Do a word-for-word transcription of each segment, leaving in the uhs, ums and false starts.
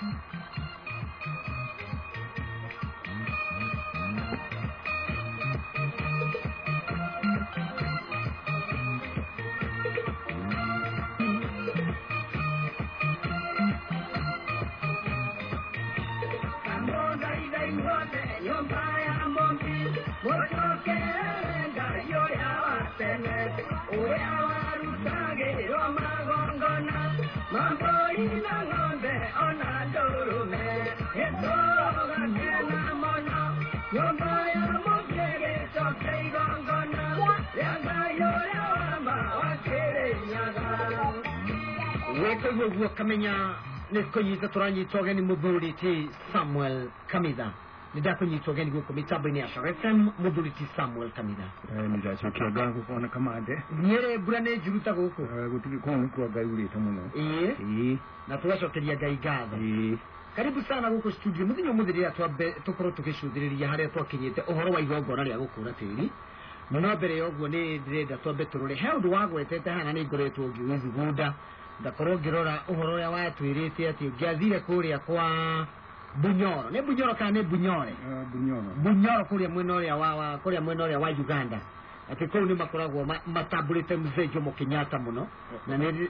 Wewe kamenya nikuyiza turanyi togeni Muthuriti Samuel Kamitha nidakunyitwa gani guko mitambo ni Asha F M Muthuriti Samuel Kamitha eh nidachokia gangu kona kamande nyere burane juruta guko eh gutiki kono kwa gaurite muno eh eh na tugacokeria Ngai gatho eh karibu sana guko studio muthinyo muthirira twambe tukoro tugicuthiriria haria twakinyite uhoro wa igongona ria gukura tiri muno mbere yoguo ni ndirenda twambe turore he undu wagwetete hana ni ngoretwo ngiwithugunda ndakorwo ngirora uhoro ya watwirite ati ngiathire kuria kwa Bunyoro ne Bunyoro kana ne Bunyore uh, Bunyoro Bunyoro kuria mwena uria wa wa kuria mwena uria wa Uganda ati kuu ni makoragwo matabulite Mzee Jomo Kenyatta muno na ne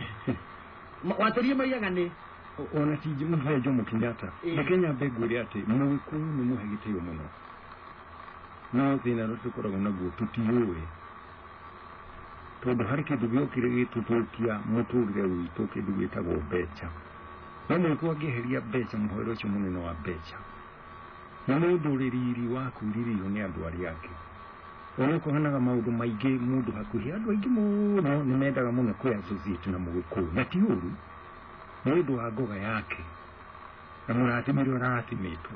waturie maiyaga ni ona ti Mzee Jomo Kenyatta ne Kenya beguri ati muwiku ni muhegite yo muno no thina ro tukoragwo naguo tutiyuwe tondu hari kindu giokire gitutukia muturire witu kindu gitagwo mbeca no mwiko angiheria mbeca muhoero ucio munene wa mbeca na mundu ririri wa kuririo ni andu ari ake ono kohanaga maundu maingi mundu hakuhi andu aingi muno ni mendaga muno kwi associate na mugiku na ti uru mundu wa ngoga yake na muratimirwo ratimitwo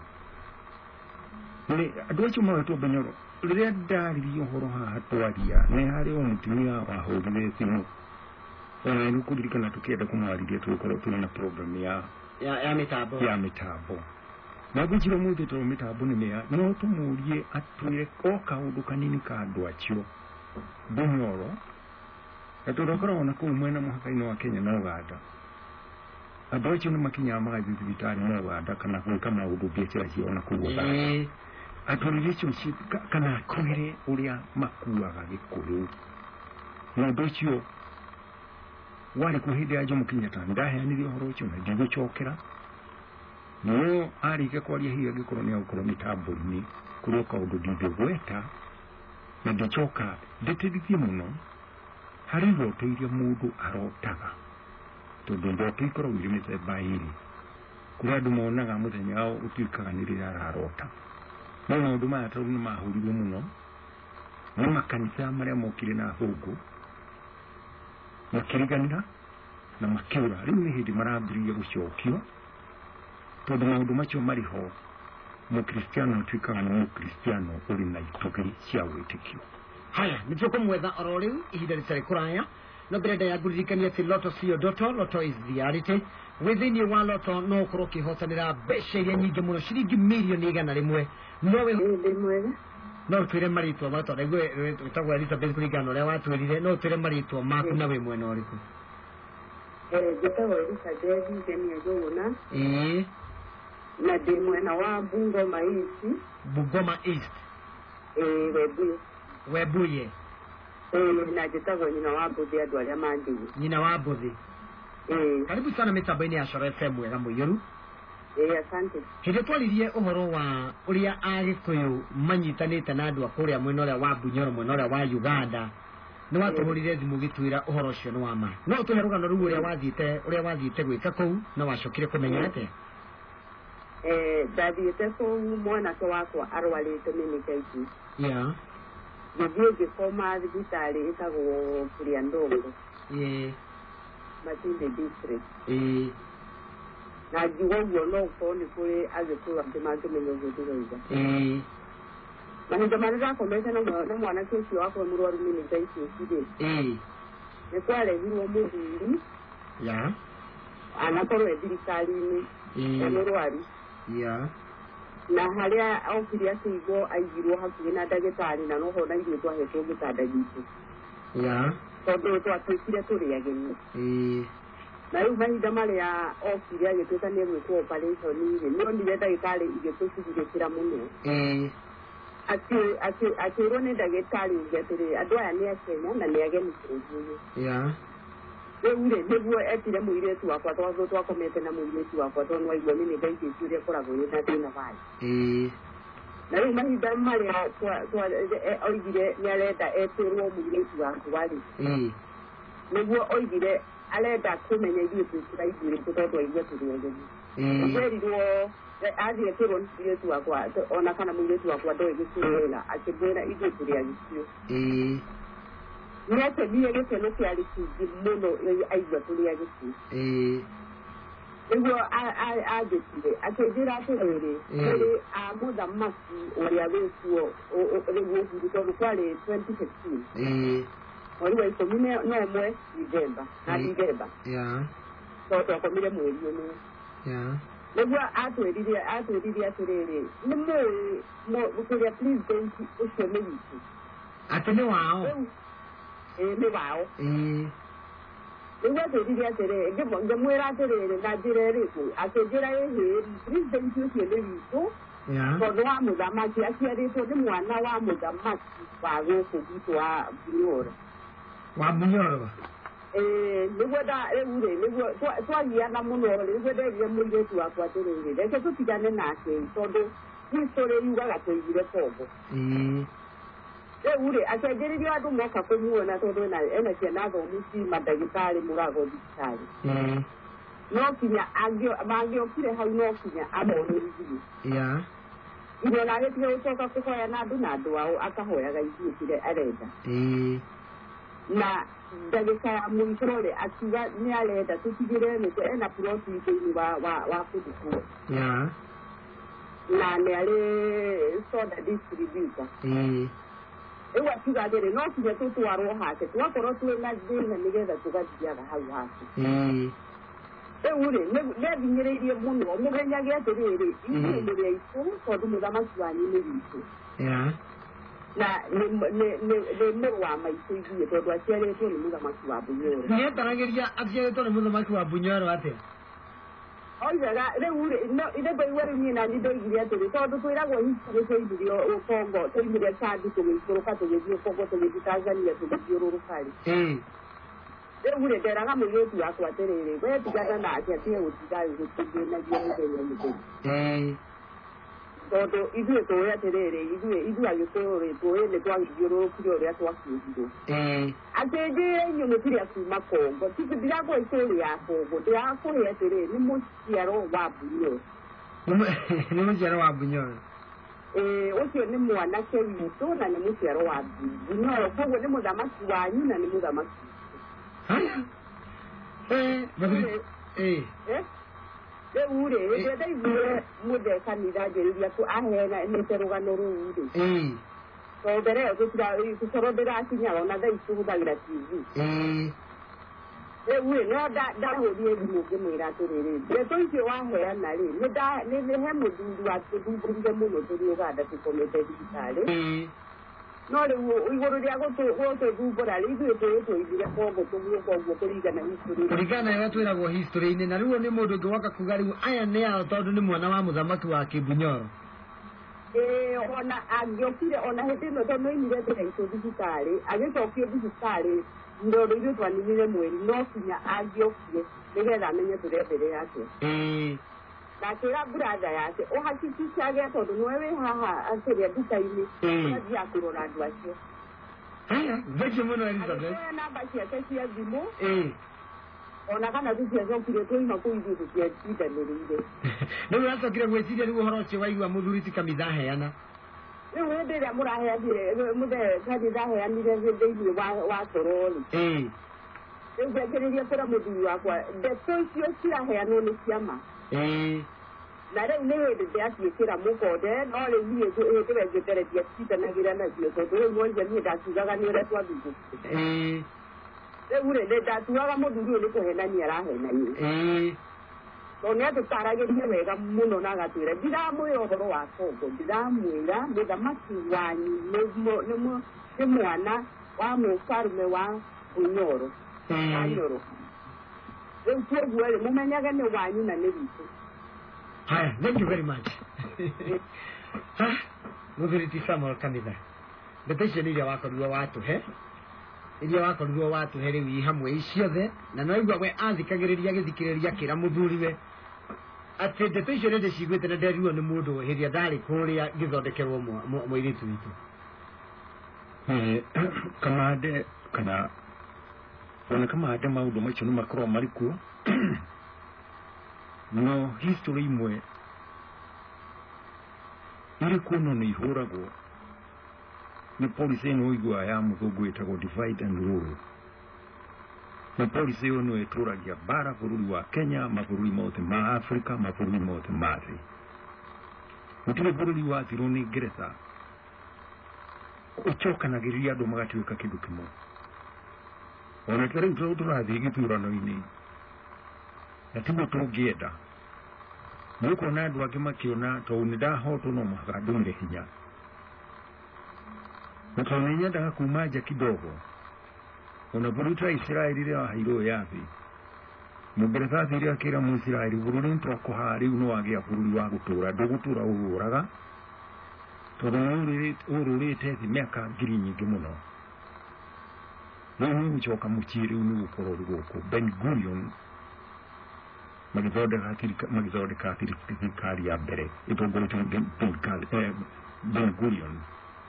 ni andu acio mawetwo Bunyoro riria ndaririo horo haha twaria ni hari o mutumia wahurire thimu ona ni kudirikana tukienda kumwariria tukorwo tuna na program ya ya ya mitambo ya mitambo na gujiro muthi to mitambo ni mea no tumurie atwire ko kaundu kanini ka andu acio Bunyoro eturokora ona ku mwena muhaka-ini wa Kenya na Uganda andu acio ni makinya magathi thibitari na Uganda kana gwika maundu biacara cio ona ku Uganda aturirio kana kwire uria makuaga gikuyu na ndocio wari kuhinde ya Jomo Kenyatta ndaheanirie horo ucio na ndigucokera no arike kwaria hiya gikoro ni ukoro mitambo-ini kurio kaundu ndigweta na ndicoka nditithie muno hari ndoto iria mundu arotaga tondu ndoto ikoro iri mithemba iri kuria andu monaga muthenya wao utuikaga ni riria ararota no maundu maya tondu ni mahurirwo muno no makanitha maria mokire na thungu makiriganira na makiura riu ni hindi marambirie gucokio tondu maundu macio mariho mukristiano tuikaga na mukristiano uri na itugiri cia witikio haya nituko mwetha oro riu ihinda ritari kuraya no mbere ya guririkania ati Loto sio doto Loto is the reality within wa Loto no kuro kihotanira mbeca iria nyingi muno ciringi milioni igana rimwe nowe rimwe no twire maritwa mato regwe twitagwa Elizabeth Kurigano ria watwirire no twire maritwa maku na we mwena uriku eh gitagwa Elizabeth Kenya Jona eh na ndi mwena wa Bungoma East Bungoma East eh webuye webuye eh na gitagwa nyina wa Mbuthi andu aria mandi nyina wa Mbuthi eh karibu sana mitambo-ini ya Asha F M wega muiru eh asante hĩndĩ twaririe ũhoro wa ũrĩa Agĩkũyũ manyitanĩte na andũ a kũrĩa mwena ũrĩa wa Bunyoro mwena ũrĩa wa Uganda nĩ watũhũrire thimũ gĩtwĩra ũhoro ũcio nĩ wa ma no ũtũhe rũgano rũu ũrĩa wathiĩte ũrĩa wathiĩte gwĩka kũu na wacokire kũmenya atĩa eh ndathiĩte kũu mwanake wakwa arwarĩte meningitis ya gĩthiĩ ngĩkoma thibitarĩ ĩtagwo Kiriandongo ĩĩ Matinde district ĩĩ na ngiuga ũguo no gũkorwo nĩ kũrĩ Agĩkũyũ angĩ mangĩmenya ũguo ndĩroiga ĩĩ mahinda marĩa ndakomete na mwanake ũcio wakwa mũrwaru meningitis rĩ ĩĩ nĩ kwarehirwo mũthuri ya anakorwo e thirikari-inĩ ĩĩ mũrwaru ya na harĩa okire akĩigwo aigirwo hakuhĩ na ndagĩtarĩ na noho na ithuĩ twahetwo gĩtanda gitũ ya tondũ twatuĩkire tũrĩ ageni ĩĩ na rĩu mahinda marĩa okire agĩtuĩka nĩ egwĩkwo operation rĩ nĩonire ndagĩtarĩ igĩtũcugurĩkĩra mũno akĩrwo nĩ ndagĩtarĩ ũngĩ atĩrĩ andũ aya nĩ akenya na nĩ ageni bũrũri ũyũ rĩu rĩ nĩguo etire mũirĩtu wakwa tondũ twakomete na mũirĩtu wakwa tondũ waigua nĩ ndaigĩtie ũrĩa koragwo na thĩna wayo na rĩu mahinda marĩa oigire nĩ arenda etĩrwo mũirĩtu wakwa rĩ nĩguo oigire arenda kũmenya ithuĩ tũtiraiguĩte tondũ aigua tũrĩ ageni twerirwo athiĩ etĩrwo mũirĩtu wakwa ona kana mũirĩtu wakwa ndoĩ gĩkĩrĩra akĩmwĩra ithuĩ tũrĩ agĩcio nĩatemire gĩkeno kĩarĩ kĩingĩ mũno aigua tũrĩ agĩcio nĩguo anjĩkire akĩnjĩra atĩrĩrĩ kũrĩ a mũthamaki ũrĩa wĩkuo nĩguo huru tondũ kwarĩ twenty fifteen mweri wa ikũmi na ũmwe Dithemba na Dithemba tondũ twakomire mweri ũmwe nĩguo atwĩrire atwĩrire atĩrĩrĩ nĩ mũĩ kũrĩa president ũcio nĩ witũ atĩ nĩ wao nĩ wao nĩguo atwĩrire atĩrĩrĩ ngĩmwĩra atĩrĩrĩ na njĩra ĩrĩkũ akĩnjĩra ĩhĩ president ũcio nĩ witũ tondũ wa mũthamaki aciarĩtwo nĩ mwana wa mũthamaki wa gũkũ gwitũ wa Bunyoro wa Bunyoro nĩguo rĩu rĩ nĩguo twagiana mũno rĩ nĩguo nderire mũirĩtu wakwa atĩrĩrĩ reke tũtigane nake tondũ history yugaga tũigire kombo rĩu rĩ akĩanjĩrĩria andũ moka kũmuona tondũ ena ciana thomu ci mandagĩtarĩ mũrago thibitarĩ no kinya mangĩokire hau no kinya amonerithiĩ nginya ona agĩtige gũcoka kũhoya na andũ na andũ ao akahoyaga ithuĩ kĩrĩa arenda na ndagĩka ya mũico rĩ akiuga nĩ arenda tũtigĩre nĩtũ ena ploti thĩinĩ wa kũndũ kuo na nĩ arĩ soda distributor rĩu akiuga atĩrĩ no kinya tũtwarwo hake twakorwo twĩna thĩna nĩgetha tũgathiaga hau hake rĩu rĩ nĩathinyĩrĩirie mũno mũmenyage atĩrĩrĩ ithuĩ mũrĩ aitũ tondũ mũthamaki wanyu nĩ witũ na nĩ mũrũ wa maitũ ithuĩ tondũ aciarĩtwo nĩ mũthamaki wa Bunyoro nĩetaragĩria aciarĩtwo nĩ mũthamaki wa Bunyoro atĩa oigaga rĩu rĩ nĩndoigua rĩu niĩ nani ndoigire atĩrĩ tondũ twĩragwo history twoimire Kongo twoimire Chad tũgĩikũrũka tũgĩthiĩ Kongo tũgĩthiĩ Tanzania tũgĩthiũrũrũka rĩ rĩu rĩ nderaga mũirĩtu wakwa atĩrĩrĩ we tigana nake atige gũtiga gũtigĩnagia mũthenya mũthenya tondũ ithuĩ tũĩ atĩrĩrĩ ithuĩ ithuĩ agĩkũyũ rĩ tũĩ nĩ twagĩthiũrũrũkire ũrĩa twakĩrirwo akĩnjĩra inyuĩ mũtirĩ kuma Kongo ndirakũhe itũũri ya Kongo ndirakũhe atĩrĩrĩ nĩ mũciaro wa Bunyoro nĩ mũciaro wa Bunyoro ũcio nĩ mwanake witũ na nĩ mũciaro wa Bunyoro koguo nĩ mũthamaki wanyu na nĩ mũthamaki rĩu rĩ rĩrĩa ndaiguire mũthe kanitha njĩrĩria aheanĩte rũgano rũu rĩ tondũ mbere ĩyo tũkorwo ndĩrakinyaga ona thaa ici tũhũthagĩra T V rĩu rĩ no ndahũrire thimũ ngĩmwĩra atĩrĩrĩ ndeto icio waheana rĩ nĩ he mũthuri watũthumburire mũno tũrĩ Ũganda tũkomete thibitarĩ no rĩu igũrũ rĩa gũtũthumbũra rĩ ithuĩ tũĩ tũigire Kongo tũguo koguo kũringana history kũringana ĩrĩa twĩragwo history-inĩ na rĩu nĩ mũndũ ũngĩ woka kuga rĩu aya nĩ ao tondũ nĩ mwana wa mũthamaki wa Kĩbunyoro ona angĩokire ona hĩndĩ ĩno tondũ oimire tũgaitwo thibitarĩ agĩcokio thibitarĩ ndondũ ithuĩ twaninire mweri no kinya angĩokire nĩgetha amenye tũrenderea atĩa na akĩra buratha yake ũhakikishage tondũ nĩwe wĩ haha akĩrĩa nduka-inĩ ũgathiĩ kũrora andũ acio theki mũno Elizabeth namba ciake cia thimũ ona kana tũciacokire tũima kũu ithuĩ tũciatindanĩrĩire rĩu ũracokire gwĩciria rĩu ũhoro ũcio waigua mũthuri ti kanitha aheana rĩu hĩndĩ ĩrĩa mũraheanire mũthe kanitha aheanire thĩinĩ wa torori rĩu ngĩambĩrĩria kwĩra mũthuri wakwa ndeto icio ciraheanwo nĩ ciama na rĩu nĩ hĩndĩ ndĩraciĩkĩra mũkonde no rĩu niĩ hĩndĩ ĩyo ngĩmbere ndiatindanagĩra nacio tondũ rĩu mwenja niĩ ndatugaga nĩ ũrĩa twathungũkĩte rĩu rĩ ndatugaga mũthuri ũyũ nĩ kũhenania arahenania tondũ nĩ atũtaragĩria wega mũno na agatwĩra ndiramwĩra ũhoro wa Kongo ndiramwĩra mũthamaki wanyu nĩ mwana wa mũfarume wa Bunyoro Bunyoro Well, Mumanaga no wine and living. Hi, thank you very much. Mobility Samuel Canada. The patient is a walk of your to her. If you walk of your to her, we have way here there. And I go away as the Kagaria, the Kiriaki, Ramuduri. I said the patient is she with a dead on the mood or Hedia Dali, Korea, give out the Keromo, waiting to it. Kamade, Kana. When I come out, I'm out of much no macro marico. No history mwe. Ili kuno ni horago. Ni police no igwa ya mugogo etago divide and rule. Ni police no etura ya bara bururi wa Kenya, maburi mote ma Africa, maburi mote mari. Mutile bururi wa tironi gereza. Uchoka na giria do magati weka kidu kimo. Ona tere utura adigi turano ini. Yatimu togieda. Muko na dwa kima kiona to unida hoto no makadumire hinya. Mutoninya daga kumaja kidogo. Unaburuta Israeli ria hairo yapi. Mubereza ziria kira mu Israeli bururi ntoko hari uno agia bururi wa gutura dogutura ururaga. To ururi ururi tezi miaka ngiri nyingi muno. Nani uchoka muchiri unu ukoro rugoko Ben Gurion magizode katiri magizode katiri kari ya bere ito goto Ben Gurion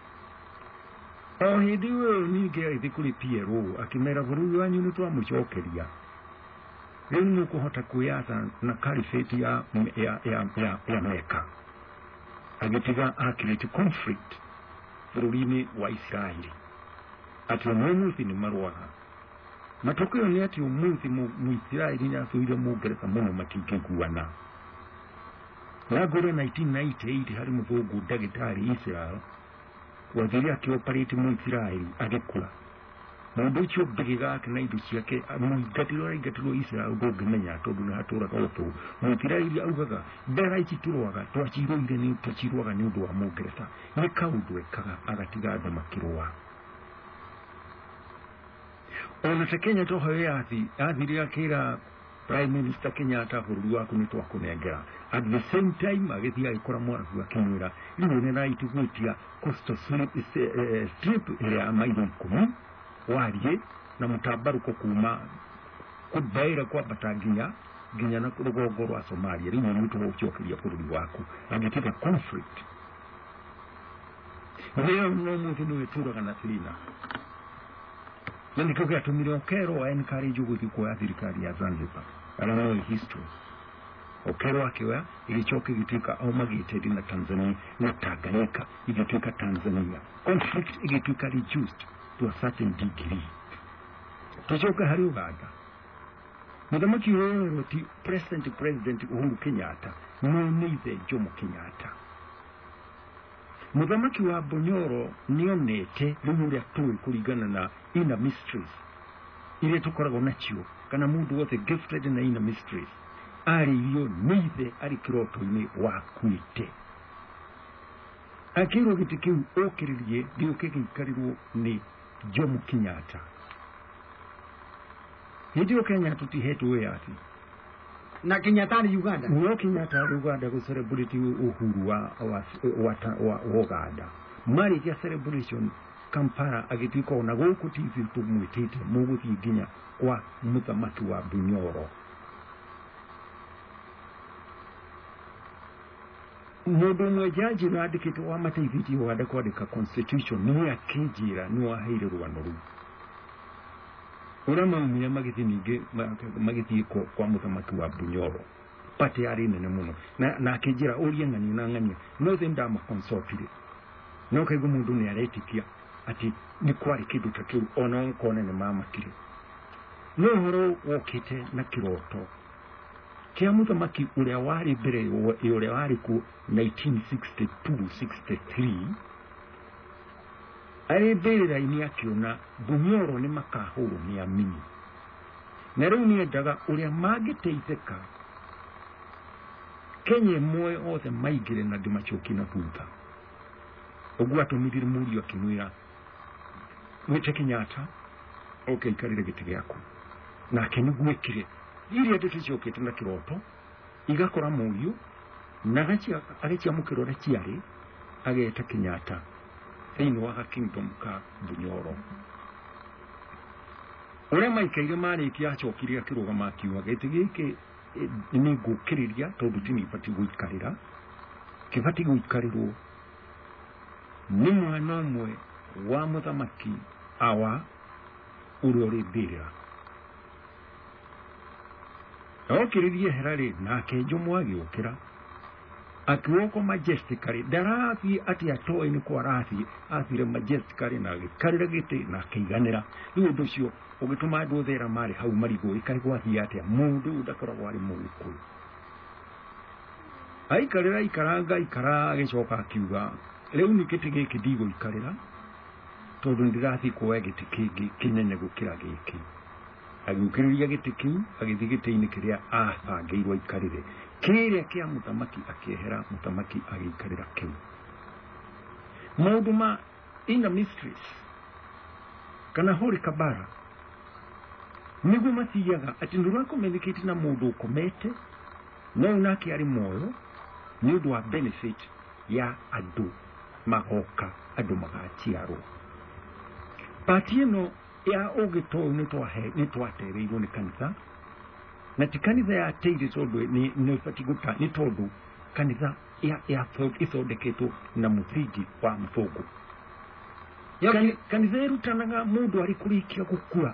oh hidiwe ni ge idikuli Piero akimera buru wanyu nitwa muchokeria rinu kuhota kuyasa na kalifeti ya ya ya ya, ya Meka agitiga akileti conflict burulini wa Israeli ati umuthi ni marwaha matokeo ni ati umuthi mu Israeli ni asuira mu gereza muno matikikuwana na gore nineteen ninety-eight hari muvugu dagitari Israel waziri akioperate mu Israeli agekula mundu cyo bigiga kanaidu cyake mu gatiro gatiro Israel go gmenya to duna hatura kawoto mu Israeli augaga bera iki turoga to achiro inde ni to chiroga ni ndo wa mu gereza ni kaudwe kaga agatiga da makirowa. Ona Kenya to hawe ati athiria kira Prime Minister Kenyatta bururu wa kunitwa kunengera at the same time agithia ikora mwana wa Kenya ino ne right gwitia coastal strip ya maili kumi warie na mutabaruko kuma kubaira kwa bataginya ginya na kurugogo rwa Somalia rimo mtu wa uchokiria bururu wako agitika conflict leo no mtu ni wetura kana silina. Nani kuga tumiro kero wa encourage uguthi kwa thirikari ya Zanzibar. Ana no history. Okero akiwa ilichoke gitika au magitedi na Tanzania na Tanganyika igituka Tanzania. Conflict igituka reduced to a certain degree. Tuchoka hari Uganda. Mudamaki wewe ti President President Uhuru Kenyatta no nize Jomo Kenyatta. Mudamaki wa Bunyoro nionete lumuri atui kuligana na inner mysteries ile tukorago nacio kana mundu wote gifted na inner mysteries ari yo nize ari kiroto ni wakwite akiro gitiki okiririe dio keke kariru ni Jomo Kenyatta hidio Kenya tutihetu we ati na Kenyatta ni Uganda no Kenyatta Uganda ko celebrity uhuru wa wa wa Uganda mari ya celebration Kampala agitiko na goku T V to mwitete muguthi ginya kwa muthamaki wa Bunyoro mundu mwe jaji na adikito wa mataiviti wa adakwandika constitution ni akijira ni wa haire rwanoru urama mwe magithi ninge magithi ko kwa muthamaki wa Bunyoro pate ari nene muno na na akijira uriye ngani na ngani no thenda ma consultire no kaigo mundu ni aretikia ati ni kwari kidu takiru ona nkone ne mama kiri no horo wokite na kiroto kia muthamaki uria wari mbere uria wari ku nineteen sixty-two sixty-three ari mbere ini akiona Bunyoro ni makahuru ni amini na riu ni ndaga uria magiteitheka Kenya moe othe maigire na ndimachoki na thutha ogwa tumithire muri akimwira wete Kenyatta okay karire giti giaku na kenigwekire iria ndikicokete na kiroto igakora murio nagacia agacia mukirora ciari ageta Kenyatta thĩinĩ wa kingdom ka Bunyoro ore maikaire marĩkia acokire akĩrũgama akiuga gĩtĩ gĩkĩ nĩ ngũkĩrĩria tondũ tini bati gũikarĩra kĩbati gũikarĩrwo nĩ mwana ũmwe wa mũthamaki awa ũrĩa ũrĩ mbĩrĩra okĩrĩrie herarĩ nake Jomo agĩũkĩra akiwoko majestically darathi ati atoe ni kwa rathi athire majestically na gikarira gite na keiganira ni undu cio ugituma andu thera mari hau marigo ikarigwa hi ati mundu udakoragwo ari muku aikarira ikaranga ikara agicoka akiuga riu ni kiti giki ndigo ikarira tondu ndirathi kuwe giti kingi kinene gukira giki agukiriria giti kiu agithigite-ini kiria abangeirwo ikarire kĩrĩa kĩa mũthamaki akĩehera mũthamaki agĩikarĩra kĩu maũndũ ma ina mysteries kana hori kabara nĩguo matiaga atĩ ndũrakũmenyekĩte na mũndũ ũkomete no nake arĩ muoyo nĩ ũndũ wa benefit ya andũ magoka andũ magaciarwo pati ĩno ya ũgĩtoũ nĩ twatereirwo nĩ kanitha na tikanitha ya teire tondu ni ni fatiguta ni tondu kanitha ya ya thot ithondeketwo na muthingi wa mfungu Kan, kanitha irutanaga mundu ari kurikia gukua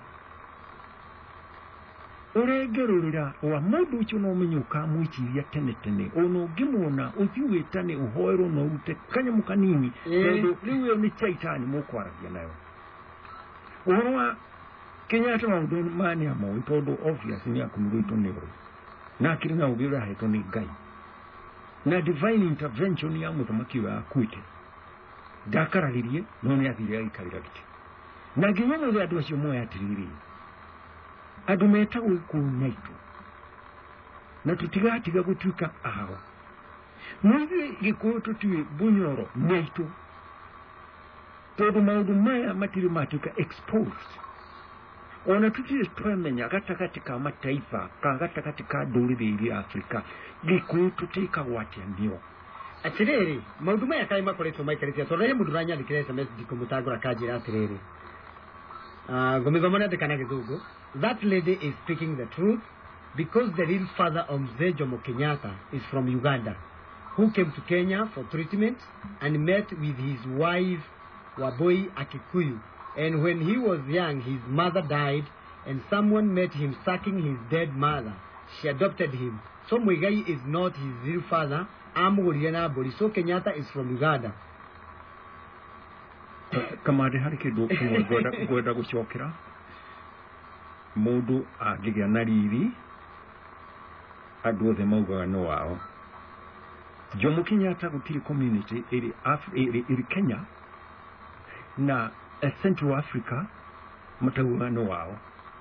urengerurira wa mundu ucio no menyuka mwikiria tene tene ono ngimwona uthiwitane uhoero no ute kanyamu kanini tondu riu ni chaitani mukwaragia nayo uhoro Kenyatta maundu mani amo tondu obvious ni akumurito nero na kirina ubira heto ni Ngai na divine intervention ya muthamaki wa akuite dakararirie no ni athire aikarira giti na nginya no andu acio moya atiriri andu metagwo ku naitu na tutigatiga gutuika aho muthi gikuyu tutue Bunyoro naitu tondu maundu maya matiri matuka exposed ona tutire twemenya gatakati ka mataifa ka gatakati ka ndũrĩrĩ iria Afrika gikuyu tutika gwatia ndio atiriri maundu maya kai makoretwo maikarĩte tondu rĩrĩa mũndũ ũranyandĩkĩra S M S ndikumũtangũra kanjĩra atiriri ah ngomigoma ndĩkana gĩthũngũ that lady is speaking the truth because the real father of Mzee Jomo Kenyatta is from Uganda who came to Kenya for treatment and met with his wife Waboi Akikuyu. And when he was young, his mother died, and someone met him sucking his dead mother. She adopted him. So Muigai is not his real father. Amuriana Bori. So Kenyatta is from Uganda. Kamade hari kidu kumweda kweda gucokera. Mundu agigya na riri aduothe maugaga no wao. Jomo Kenyatta gutiri community iri iri iri Kenya na a Central Africa matawano wao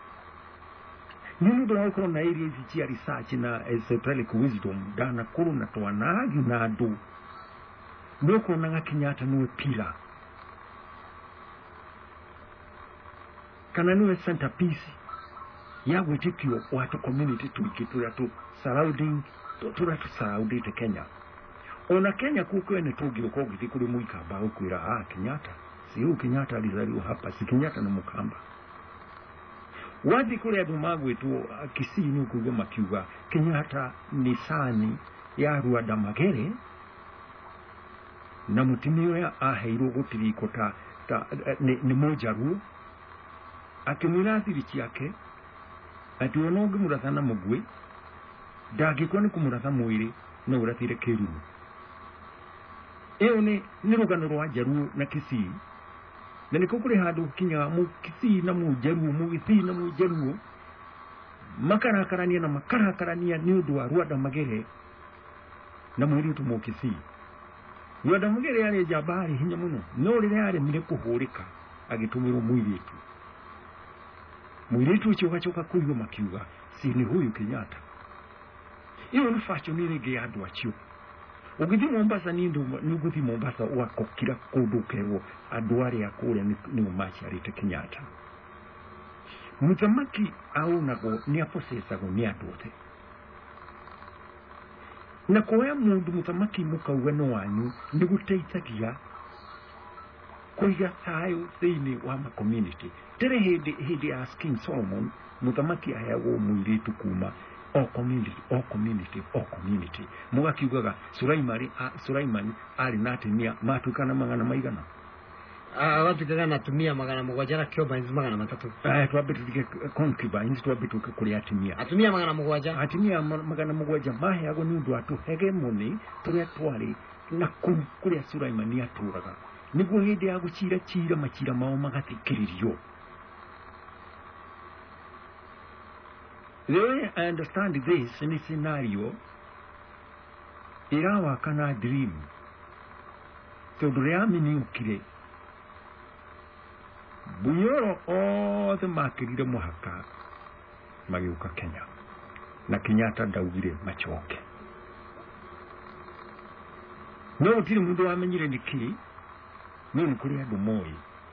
nini ndo ko na area ya research na esoteric wisdom dana kuru na twanagi na adu ndoko na Kenyatta niwe pila kana niwe centerpiece ya gwitikio watu community tuikitura tu surrounding tura tu surrounding te Kenya ona Kenya kuko ene tugio ko giti kuri muikamba ukwira ah Kenyatta siyo Kenyatta alizaliwa hapa si Kenyatta na Mukamba wathi kule andu magwitwo Kisii ni kugo makiuga Kenyatta ni sani ya Rwanda Magere na mutimio aheirwo gutiriko ta, ta ni, ni mojaru akimwira thiri ciake ati ono ngimuratha na mugwe ndangikwo ni kumuratha mwiri no urathire kiru iyo ni ni rugano rwa Jaruo na Kisii na niko kuri handu kinya mu Kisii na mu Jaruo mu Kisii na mu Jaruo makarakarania na makarakarania ni undu wa Rwanda Magere na mwiri tu mu Kisii Rwanda Magere yari jabari hinya muno no rire yari mire kuhurika agitumirwo mwiri tu mwiri tu cyo gacoka kuyo makiuga si ni huyu Kenyatta iyo ni fashion ni rege andu acio ugithi Mombasa ni ndu nuguthi Mombasa wakokira kundu kewo andu ari akure ni ni umaciarite Kenyatta Mutamaki aunago ni aposesago ni adote. Na kuoya mundu mutamaki mukauga no wanyu ni guteithagia kuiga thayo thiini wa ma community. Tere hindi hindi as King Solomon mutamaki ayago muiritu kuma o community o community o community. Mugakiugaga Sulaimani Sulaimani ali natimia matukana magana maigana. Ah, watu kaga natumia magana mugwanja na concubines magana matatu. Eh, twabitu dike concubines twabitu kuri atimia. Atumia magana mugwanja. Atimia magana mugwanja mahe ago ni undu atu hegemoni turia twari na kuri Sulaimani aturaga. Niguo hindi ya gucira cira macira mao magathikiririo. The way I understand this in this scenario, irawa kana dream. Tondu reamini ukire. Bunyoro othe makirire muhaka magiuka Kenya. Na Kenyatta ndaugire machoke. No tiri mundu wamenyire niki ni kuri andu moi.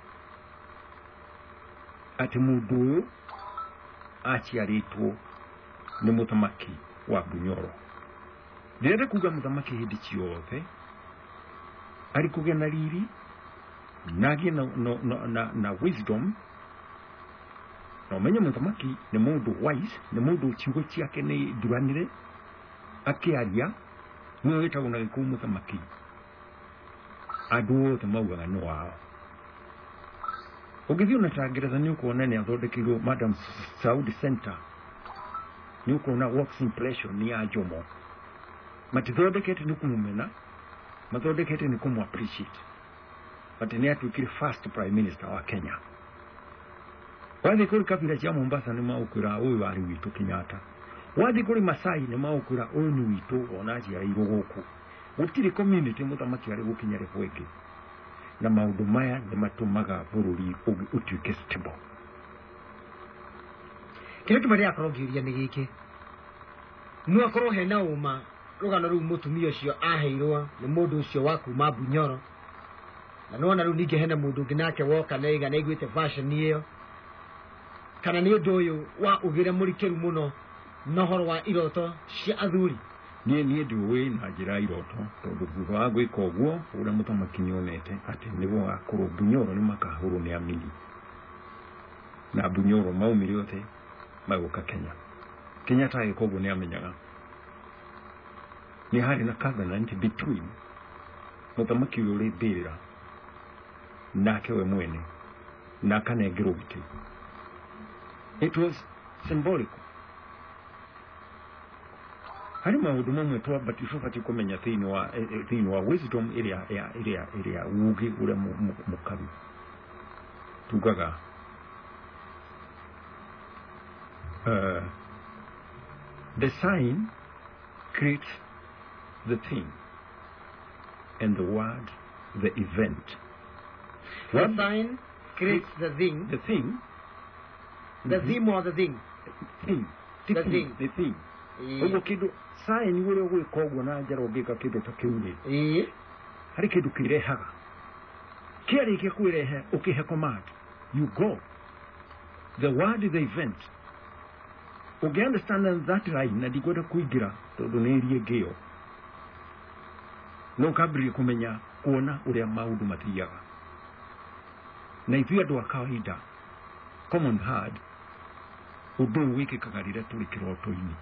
Ati mundu aciaritwo ni mutamaki wa Bunyoro. Ndire kuga mutamaki hindi ciothe ari kugena riri nagi na no, no, na na wisdom. No menye mutamaki ni mundu wise, ni mundu ciugo ciake ni duranire akiaria no wetagwo na gikumu mutamaki. Adu te maugaga no wao. Ugithi unatangereza ni ukuona ni athondekirwo Madam Saudi Center. Ni ukuona works impression ni ya Jomo. Matithondekete ni kumumena, mathondekete ni kumu appreciate. But ni atuikire first prime minister wa Kenya. Wathi kuri kabila cia Mombasa ni maukura uyu ari witu Kenyatta. Wathi kuri Masai ni maukura uyu ni witu ona aciarirwo guku. Gutiri community mutamaki ari gukinyare bwege. Na maundu maya ni matumaga bururi utuike stable. Kile kimari akorogiria ni giki. Nu akoro hena uma rugano ru mutumia ucio aheirwa ni mundu ucio wa kuma Bunyoro. Na nona ru ninge hena mundu nginake woka na iga na igwite fashion iyo. Kana ni undu uyu wa ugire murikiru muno nohoro wa iroto cia athuri. Nie nie duwe na njira iroto tondu thutha wa gwika uguo uria mutamaki nionete ati nibo akuru Bunyoro ni makahuru ni amili na Bunyoro maumire yote maguka Kenya. Kenyatta agikoguo ni amenyaga ni hari na covenant between mutamaki uri birira nake we mwene na kanegero giti. It was symbolic. Hari maundu mamwe twabatisho fati kumenya thini wa thini wa wisdom area area area area ugi ure mukabi tugaga uh, the sign creates the thing and the word the event. The sign creates the thing. The thing. The mm-hmm. theme or the thing. Thing. The, the thing. thing. The thing. Ogo kidu sign ure gwe kogwo na njaro ngika kidu takiuni. Eh. Hari kidu kirehaga. Kiari ke kuirehe ukihe command. You go. The word is the event. Uge understand that right na digoda kuigira tondu ni rie geo. No kabri kumenya kuona uria maundu matiyaga. Na ithuĩ andũ a kawaida common hard ũndũ wĩkĩkaga rĩrĩa tũrĩ kĩroto-inĩ.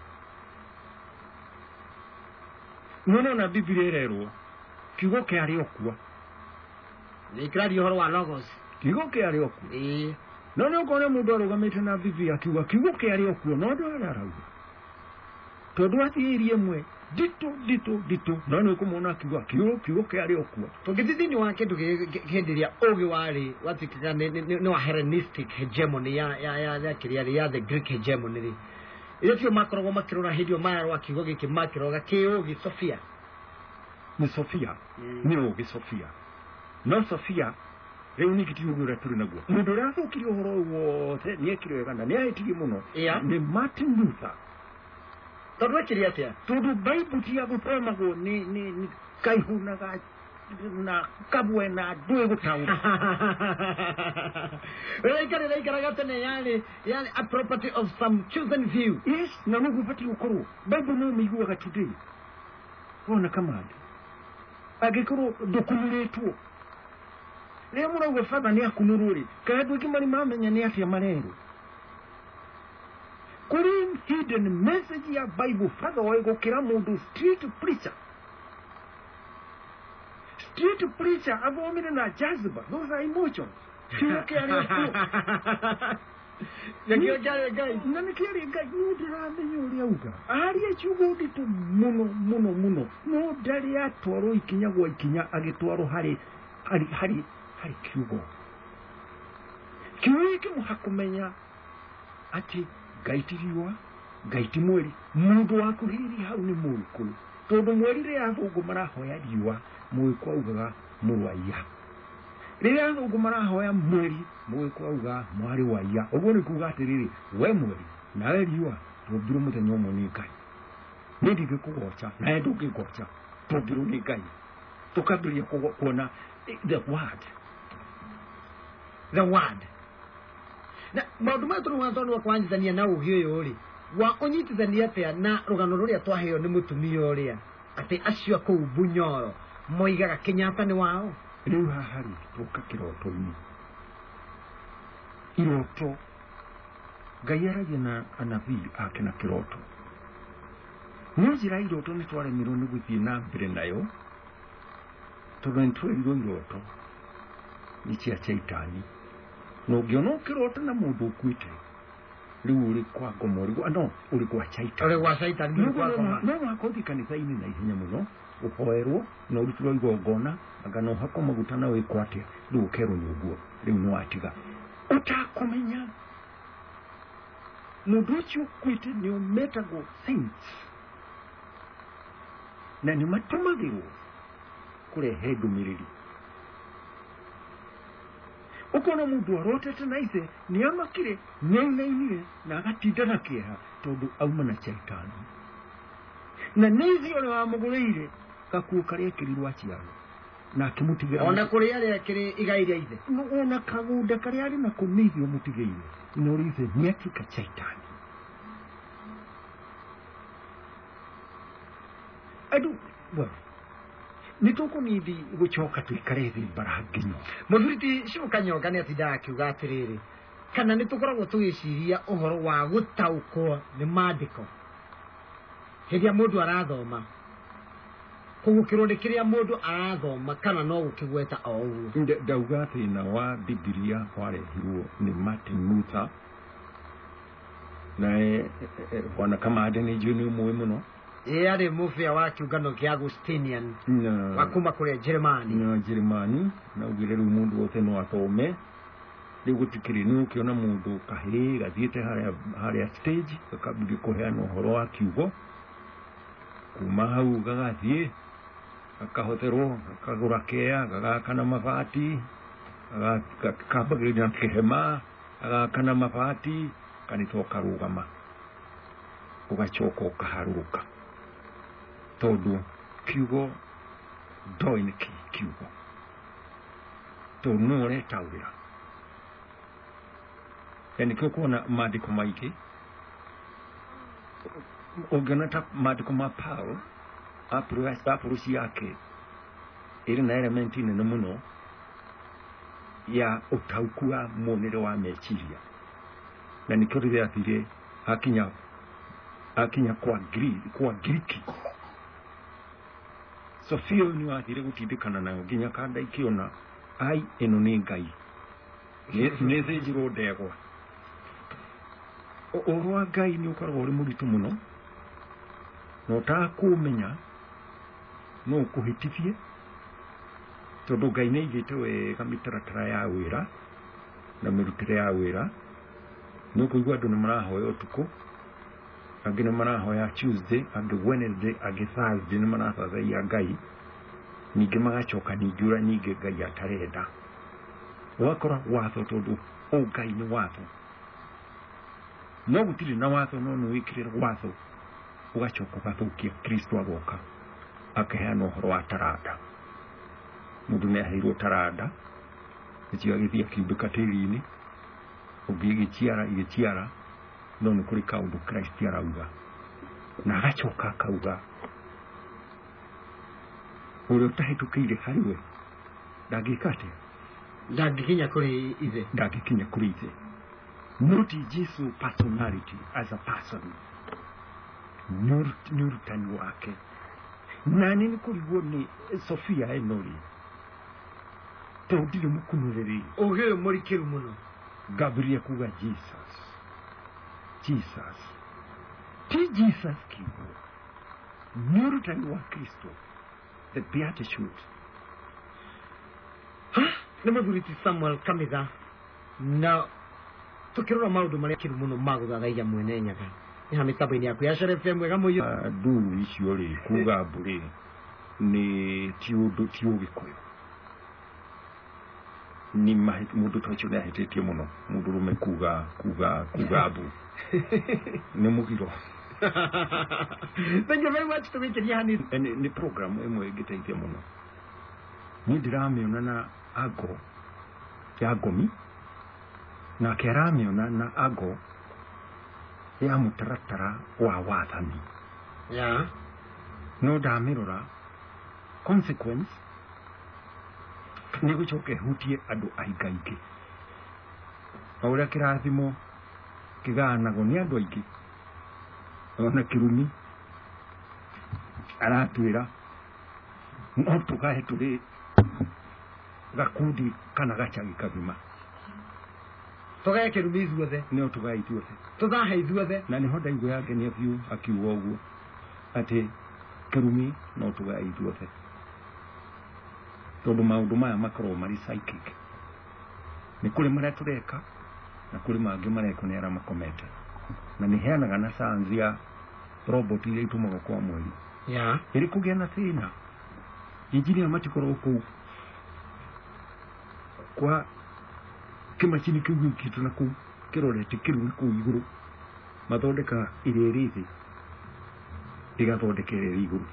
Nona na Biblia ĩrerwo kiugo kĩarĩ okua. Nĩkĩraria ũhoro wa logos. Kiugo kĩarĩ okua. Ĩĩ. No nĩ ũkona mũndũ arũgamĩte na Biblia akiuga kiugo kĩarĩ okua no ndũ arauga. Tondũ athiĩrie mwe dito dito dito no nĩ ũkũmona akiuga kiugo kiugo kĩarĩ okua. Tũngĩthithini wa kĩndũ kĩhenderia ũgĩ warĩ watikĩka nĩ wa Hellenistic hegemony ya ya ya ya kĩrĩa ya the Greek hegemony rĩ. Ile tio makoragwo makĩrora hĩndĩ ĩyo mayarwa kiugo gĩkĩ makĩroga kĩũgĩ Sophia. Nĩ Sophia. Nĩ ũgĩ Sophia. No Sophia rĩu nĩ kĩtiũgĩ ũrĩa tũrĩ naguo. Mũndũ ũrĩa athũkirie ũhoro wothe nĩ ekire wega na nĩ ahĩtirie mũno. Nĩ Martin Luther. Tondũ ekire atĩa? Tondũ Bible ti ya gũthomagwo nĩ nĩ kaihunaga na kabwe na dwe gutanga rekare rekare gatene yani yani a property of some chosen few. Yes, na nugu pati ukuru bible no miguwa ga today wona kamande agikuru dokunuletu le muno go fada ni akunururi kadu kimani mamenya ni atia marero kuri hidden message ya bible fada oigo kira mundu street preacher street preacher avomire na jazba those are emotions kiyoke ari yakiyo kare gai nani kire gai udira amenyo uga ari echugo ditu muno muno muno no dari atwaro ikinya go ikinya agitwaro hari hari hari hari kiugo kiwiki muhakumenya ati gaitiriwa gaiti mweri mundu wakuhiri hau ni mukuru tondu mweri ri athungu marahoya riwa mwe kwa ugaga murwaiya ri athungu marahoya mweri mwe kwa uga mwari waiya ugo ni kuga atiriri we mweri nawe riwa tubiro mutenyo monika nindi gikugocha na ndu gikugocha tubiro ni gai tukabiria kuona the word the word na maundu maya tunu watonu wakwanjithania na uhio yuri wa unyitithania atia na rugano ruria twaheo ni mutumia uria ati acio kuu Bunyoro moigaga Kenyatta ni wao riu hahari tuka kiroto-ini iroto Ngai aragia na anabii ake na kiroto no njira iroto ni twaremirwo ni guthii na mbere nayo tondu nitwerirwo iroto ni cia Shaitani no giono kiroto na mundu ukuite riu uri kwa ngomori no uri kwa Shaitani uri kwa Shaitani ni kwa ngoma no wakothi kanitha-ini na ihenya muno uhoerwo na urutwo igongona agano hako maguta na wikwate riu ukerwo ni uguo riu no atiga utakumenya mundu ucio ukuite ni umetagwo saints na ni matumagirwo kurehe ndumiriri ukona mundu arotete na ithe ni amakire nyainainire na agatinda na kieha tondu auma na Shaitani na nizi ole wa mugureire kakuo karia kirirwo aciaro na akimutigira ona kuri aria kiri igairia ithe no ona kagunda karia ari na kumithio mutigeire no rithe ni atika Shaitani adu well nitoko nithi gucoka twikare thi baraginyo muthuriti cimukanyoga ni atinda akiuga atiriri kana nitukoragwo tugiciria uhoro wa gutaukwo ni maandiko hiria mundu arathoma kugukirwo ni kiria mundu arathoma kana no gukigweta o uguo ndauga ati na wa Biblia warehirwo ni Martin Luther na bwana kama adeni juni mwe muno ye ari mufia wa kiungano kia Augustinian wa kuma kule Germany na Germany na ugire ru mundu wothe no atome riu gutikiri ni ukiona mundu kahiri gathiete haria haria stage akabudi kuheana uhoro wa kiugo kuma hau gagathie akahoterwo akagura kea gagakana mabati agakabagirira kihema agakana mabati kanitoka rugama ugachoka ukaharuka tondu kiugo ndoini ki kiugo tondu no retawira yani kio kuona maandiko maingĩ ungĩona ta maandiko ma Paul approach yake ĩrĩ na element nene mũno ya ũtaũku wa muonere wa meciria na nĩkĩo rĩrĩa athire akinya akinya kwa Greek kwa Greek Sofia ni wathire gutindikana nayo nginya kanda ikiona ai eno ni Ngai neze njiro ndegwa orwa Ngai ni ukoragwo uri muritu muno no ta kumenya no kuhitithie tondu Ngai ni igite wega mitaratara ya wira na mirutire ya wira no kuigwa andu ni marahoya utuku angi ni marahoya Tuesday angi Wednesday angi Thursday ni marathathaiya Ngai ningi magacoka ningiura ningi Ngai atarenda wakora watho tondu o Ngai ni watho no gutiri na watho no no wikire watho ugacoka gathukia Kristo agoka akaheana uhoro wa taranda mundu nä aheirwo taranda icio agithia kiumbika tiri-ini ungi igiciara igiciara no nä kå rä kaundu Christ arauga na agacoka akauga å rä a å tahätå kä ire harä we ndangä ka atä ndangĩkinya kũrĩ ithe ndangĩkinya kũrĩ ithe not Jesus personality as a person nĩ ũrutani wake na nĩ kũrigwo nĩ Sophia Enori tondũ ndirĩ mũkunũrĩrĩ ũgĩ ũyũ mũrikĩru mũno Gabriel kuga Jesus Jesus ti Jesus kiugo nĩ ũrutani wa Kristo the beatitude nĩ mũthuri ti Samuel Kamitha na tukirora maundu maria kiru muno maguthathaia mwene nyaga iha mitambo-ini yaku ya Shere F M mwega muyo ndu icio ri kuga mburi ni ti undu ti ugikuyu ni mahit mundu tocho ne ahitetie muno mundu rume kuga kuga kuga abu ni mugiro thank you very much tumikiria hani ni, ni program imwe igiteithia muno ni ndiramiona na ago ya gomi na keramiona na ago ya mutaratara wa wathani ya no ndamirora consequence ni gucoke hutie andu aingaingi auria kirathimo kiganago ni andu aingi ona kirumi aratwira no tugahe turi gakundi kana gachagi kagima tugahe kirumi ithuothe nio tugahe ithuothe tuthahe ithuothe na niho ndaigua yake ni biu akiuga uguo ati kirumi no tugahe ithuothe tondu maundu maya makorwo mari psychic ni kuri maria tureka na kuri mangi mareko ni ara makomete na ni heanaga na science ya robot ile itumaga kwa mweri ya iri kugia na thina injini amatikoro ku kwa kimachini kiu kitu na ku kirorete kiru ku iguru mathondeka irerithi igathondekere iguru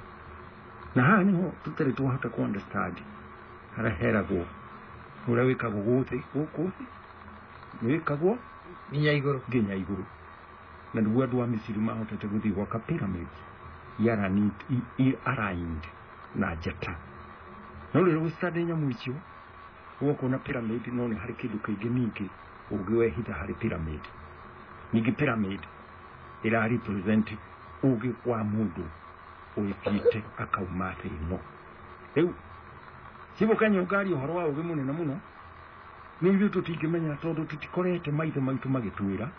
na haha niho tutari twahota ku understand hara heragwo uria wikagwo guthi guku wikagwo nginya iguru nginya iguru na ndugu andu a Misiri mahotete guthii gwaka pyramid yara ni aligned na njata no rero gustade nyamu icio woko na pyramid no ni hari kindu kaingi ningi ungĩwehitha hari pyramid ningi pyramid ira represent ugi kwa mundu uikite akauma thino riu cibukanyo ngari uhoro wa ugi munene muno ni ithu tutingimenya tondu tutikorete maithe maitu magitwira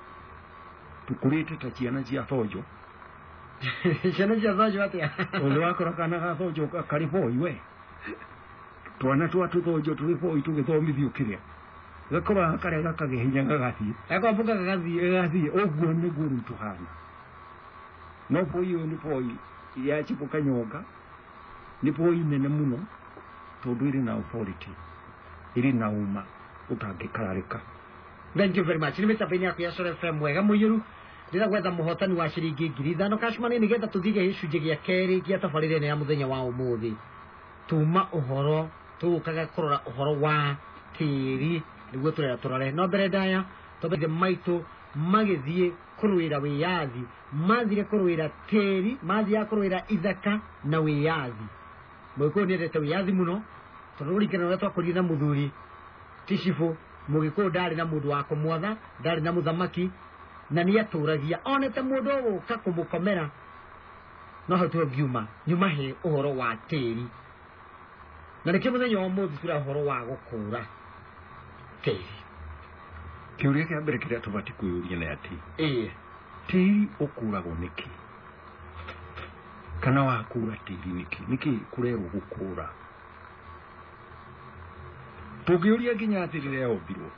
tukurite ta ciana cia thojo ciana cia thojo atia uri wakora kana ga thojo karibo iwe twana twa tuthojo turibo itugithomithio kiria gakora kare gakagehinya gagathie gakombuka gagathie gagathie oguo ni guru tuhana no boyi ni boyi ya chipuka nyonga ni boyi nene muno tondu iri na authority iri na uma utangikararika. Thank you very much. Ni mitambo-ini yaku ya Shere F M mwega muiyuru ndira gwetha muhotani wa ciringi ngiri ithano cashman ni getha tuthige gicunji gia keri gia tabarire ya muthenya wa umuthi tuma uhoro tukaga kurora uhoro wa tiri niguo turera turare no mbere ndaya tobethe maitu magithie kurwira wiyathi mathire kurwira tiri mathia kurwira ithaka na wiyathi mwiko ni ndete wiyathi muno tururikana uria twakorire na muthuri tishifu mugiko ndari na mundu wa kumwatha ndari na muthamaki na ni aturagia onete mundu uguka kumukomera no hatu ngiuma nyuma he uhoro wa tiri na niki muthenya wa muthi tura uhoro wa gukura tiri kiuria kia mbere kiria tubati kuyuria ni ati eh tiri ukuragwo niki kana wakura tiri niki niki kurerwo gukura tugiuria nginya atirire ombirwo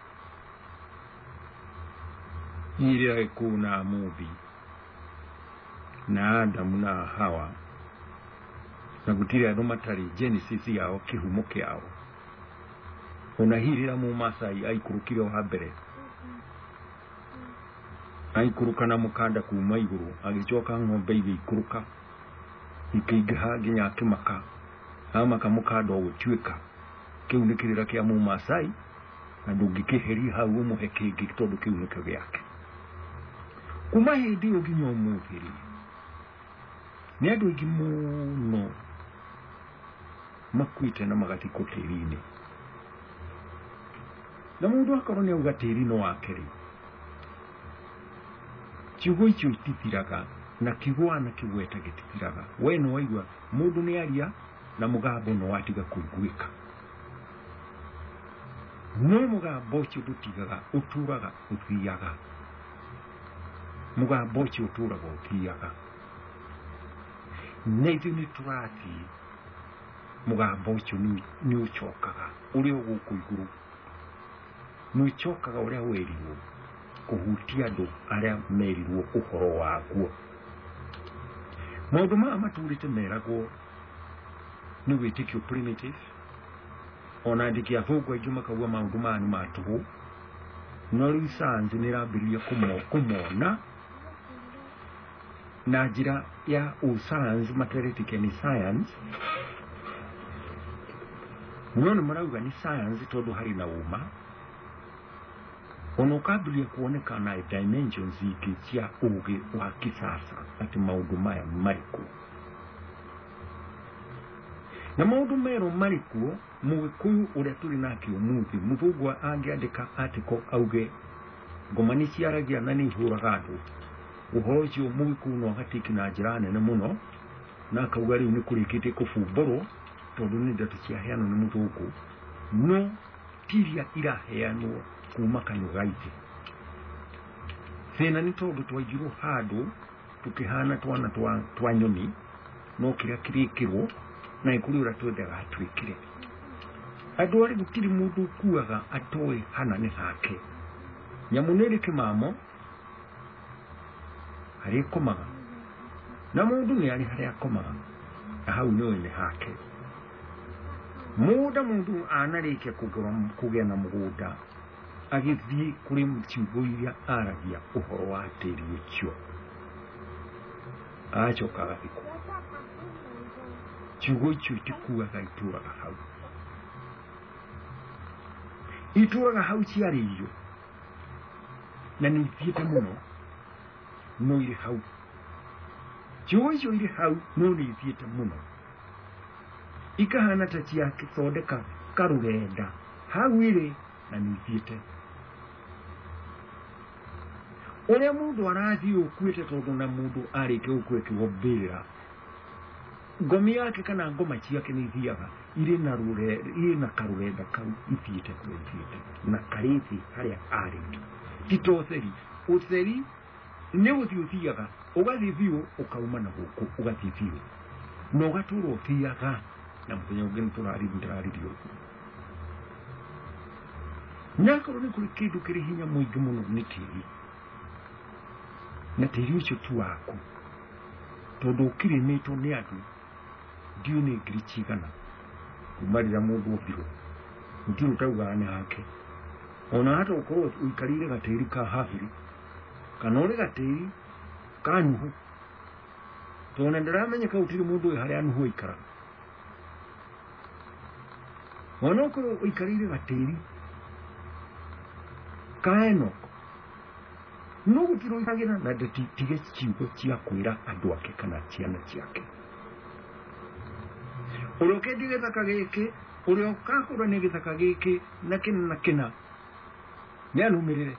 iria kuna muthi na Adamu na Hawa na gutire andu matari Genesis yao kihumo kiao unahirira mu Masai aikurukire wa mbere aikuruka na mukanda kuma iguru agicoka ng'ombe igikuruka ikiingaha nginya kimaka ama kamukado gutwika kiu ni kirira kia mu Masai na ndungikiheri hau umuhe kingi tondu kiu ni kio giake kuma hindi uginyo muthiri ni andu aingi muno makwite na magatiko tiri-ini na mundu akorwo ni auga tiri no wake ri kiugo icio itithiraga na kigwana kigweta gitithiraga we no waigua mundu ni aria na mugambo no watiga kuiguika no mugambo ucio ndutigaga uturaga uthiaga mugambo ucio uturaga uthiaga neithu ni turati mugambo ucio ni ucokaga uri guku iguru ni ucokaga uria werirwo kuhutia andu aria merirwo uhoro waguo maundu maya maturite meragwo ni witikio primitive ona andiki athungu aingi makauga maundu maya ni matuhu no riu science nirambiririe kumona na njira ya uscience materetike ni science no ni marauga ni science tondu hari na uma ono kabiria kuoneka na dimensions iki cia ugi wa kisasa ati maundu maya marikuo na maundu mero marikuo mugikuyu uria turi nake umuthi muthugwa angiandika article auge ngomani ciaragia na ni huraga andu uhoro ucio mugikuyu no gatiki na njira nene muno na akauga riu ni kurikite kufumboro tondu ni ndeto cia heano ni muthugu no tiria iraheanwo kuma kanyugaiti thina ni tondu twaigirwo handu tukihana twana twa twa nyoni no kiria kirikirwo na ikuri ura twendaga atwikire andu ari gutiri mundu kuaga atoe hana ni hake nyamunere kimamo hari komaga na mundu ni ari hari akomaga na hau nyoe ni hake muda mundu anarike kugea na mugunda agithii kuri mchigo iria aragia uhoro wa tiri ucio achoka gathiko chigo icio itikuaga ituraga hau ituraga hau ciariyo na ni ithiete muno no iri hau chigo icio iri hau no ni ithiete muno ikahana ta cia kithondeka karurenda hau iri na ni ithiete uria mundu arathi ukuite tondu na mundu arike ukwete wombira ngomi yake kana ngoma ciake ni ithiaga iri na rure iri na karurenda kau ithiete kwethiete na karithi haria ari titotheri utheri ni uthiuthiaga ugathi biu ukauma na guku ugathi biu no gaturo uthiaga na muthenya ungi nturari ndirari dio nakoro ni kuri kindu kiri hinya muingi muno ni tiri na tiri ucio tu waku tondu ukirimitwo ni andu ndio ni ngiri cigana kumarira mundu obiro ndio utauga ni hake ona hata ukorwo uikarire gatiri ka hahiri kana uri gatiri ka nuhu tona ndiramenyeka utiri mundu haria nuhu ikara ona ukorwo uikarire gatiri kaeno no gutiro ikagira na ndeti tige ciugo cia kwira andu ake kana ciana ciake uroke dige takageke urio kakura ne githakageke na kina na kina ni anumirire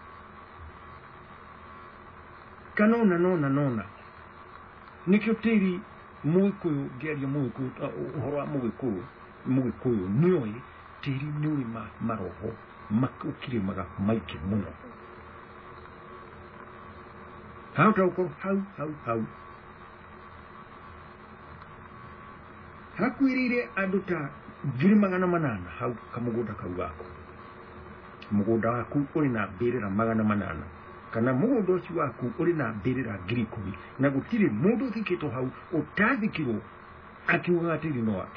kanona nona nona nikyo tiri muikuyu geria muikuyu uhoro wa muikuyu muikuyu nioi tiri nioi ma maroho makukire maga maike muno hau tauko hau hau hau hakwirire aduta ngiri magana manana hau kamugunda kau gako mugunda waku uri na mbirira magana manana kana mugunda ucio waku uri na mbirira ngiri ikumi na gutire mundu thikito hau utathikirwo akiuga atiri no wake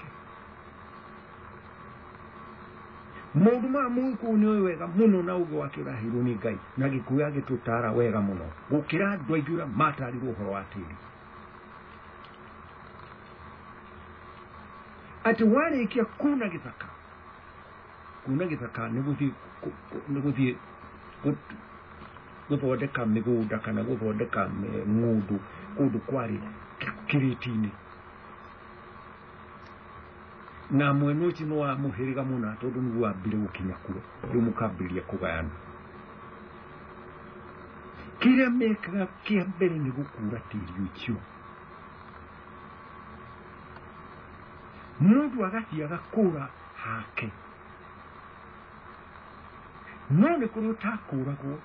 mundu ma muku ni wega muno na ugo wake rahirwo ni Ngai na gikuya gitutara wega muno gukira ndwaigura matari ruhoro wa tiri ati warĩkia kuna gĩthaka kuna gĩthaka nĩ gũthiĩ nĩ gũthiĩ gũthondeka mĩgũnda kana gũthondeka ng'ũndũ kũndũ kwarĩ kĩrĩti-inĩ na mwena ũcio nĩ wa mũhĩrĩga mũna tondũ nĩguo wambire gũkinya kuo rĩu mũkambĩrĩria kũgayana kĩrĩa mekaga kĩa mbere nĩ gũkura tĩri ũcio mũndũ agathiĩ agakũra hake no nĩ kũrĩ ũtakũragwo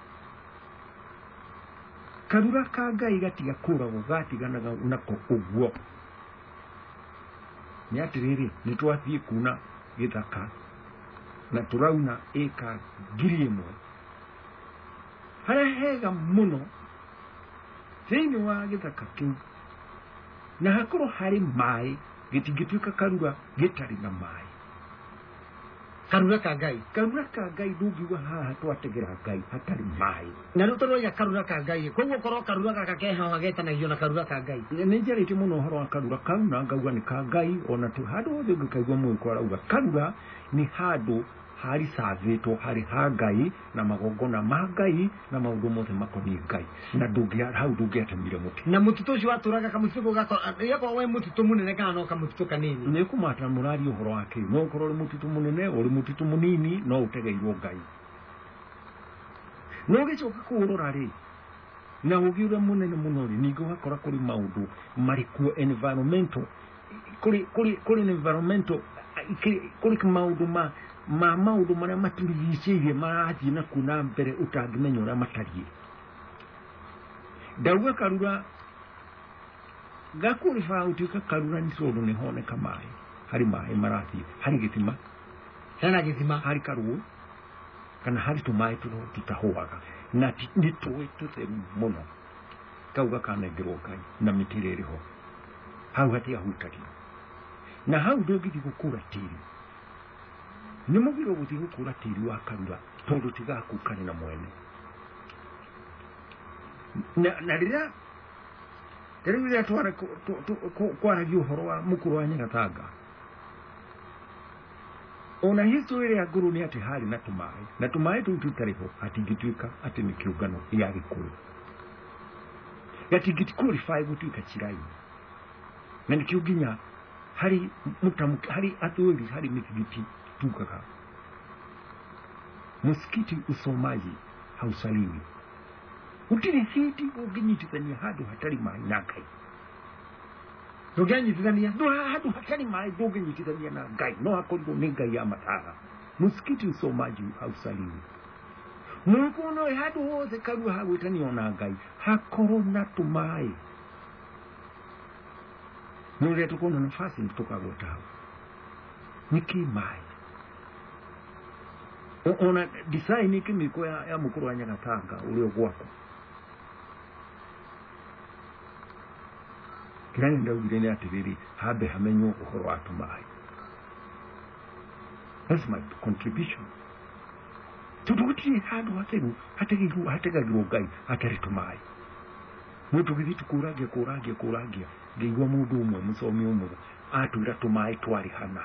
karura ka Ngai gatiga kũragwo gatiganaga nako ũguo nĩ atĩrĩrĩ nĩ twathiĩ kuna gĩthaka na tũrauna ĩka ngiri ĩmwe harĩa hega mũno thĩinĩ wa gĩthaka kĩu na hakorwo harĩ maĩ gĩtingĩtuĩka karura gĩtarĩ na maĩ karura ka Ngai karura ka Ngai ndũngiuga haha twategera Ngai hatarĩ maĩ na rĩu tũroiga karura ka Ngai koguo korwo karura gaka kehaga getanagio na karura ka Ngai nĩ njarĩtie mũno ũhoro wa karura kau na ngauga nĩ ka Ngai ona tu handũ hothe ũngĩkaigua mũndũ arauga karura nĩ handũ hari savĩtwo harĩ ha Ngai na magongona ma Ngai na maũndũ mothe makoniĩ Ngai na ndũngĩ hau ndũngĩatemire mũtĩ na mũtitũ ũcio watũraga kamũtitũ gakorwo wĩ mũtitũ mũnene kana no kamũtitũ kanini nĩ kũmata mũrari ũhoro wa kĩĩ no ũkorwo ũrĩ mũtitũ mũnene ũrĩ mũtitũ mũnini no ũtegeirwo Ngai no ũgĩcoka kũũrora rĩ na ũgĩ ũrĩa mũnene mũno rĩ ningĩ ũgakora kũrĩ maũndũ marĩ kuo environmental kũrĩ kũrĩ kũrĩ environmental kũrĩ maũndũ ma ma maũndũ marĩa matũrigicĩirie marathiĩ na kuna mbere ũtangĩmenya ũrĩa matariĩ ndauga karura gakũrĩba gũtuĩka karura nĩ tondũ nĩ honeka maĩ harĩ maĩ marathiĩ harĩ gĩthima hena gĩthima harĩ karũĩ kana harĩ tũmaĩ tũtahũaga na nĩ tũĩ tũtheru mũno kau gakanengerwo Ngai na mĩtĩ ĩrĩa ĩrĩ ho hau hatiahutario na hau ndũngĩthiĩ gũkũra tĩri nĩ mũgiro gũthiĩ gũkũra tĩri wa karura tondũ tigaku karĩ na mwene na rĩrĩa rĩrĩa twara kwaragia ũhoro wa mũkũrũ wa Nyagatanga ona history ĩrĩa ngũrũ nĩ atĩ harĩ na tũmaĩ na tũmaĩ tũu tũtarĩ ho hatingĩtuĩka atĩ nĩ kĩũngano gĩa Gĩkũyũ gatingĩqualify gũtuĩka Chirai na nĩkĩo nginya harĩ mũtamuki harĩ athuri harĩ mĩthigiti tugaga msikiti usomaji hausaliwi utiri hiti ũngĩnyitithania handũ hatarĩ maĩ na Ngai ndũngĩnyitithania handũ hatarĩ maĩ ndũngĩnyitithania na Ngai no hakorirwo nĩ Ngai ya matara msikiti usomaji hausaliwi mũkuno handũ hothe karua hagwĩtanio na Ngai hakorwo na tũmaĩ nũrĩa tũkona nafasi tũkagweta hau nĩkĩ maĩ ona design ikimiko ya, ya mũkũrũ wa Nyagatanga ũrĩa gwako kirani ndaugire nĩ atĩrĩrĩ hambe hamenywo ũhoro wa tũmaĩ that's my contribution tũtũgũtirĩ handũ hatheru hategirwo hategagirwo Ngai hatarĩ tũmaĩ no tũgĩthiĩ tũkũragia kũragia kũragia ngĩigua mũndũ ũmwe mũcomi ũmwe atwĩra tũmaĩ twarĩ hana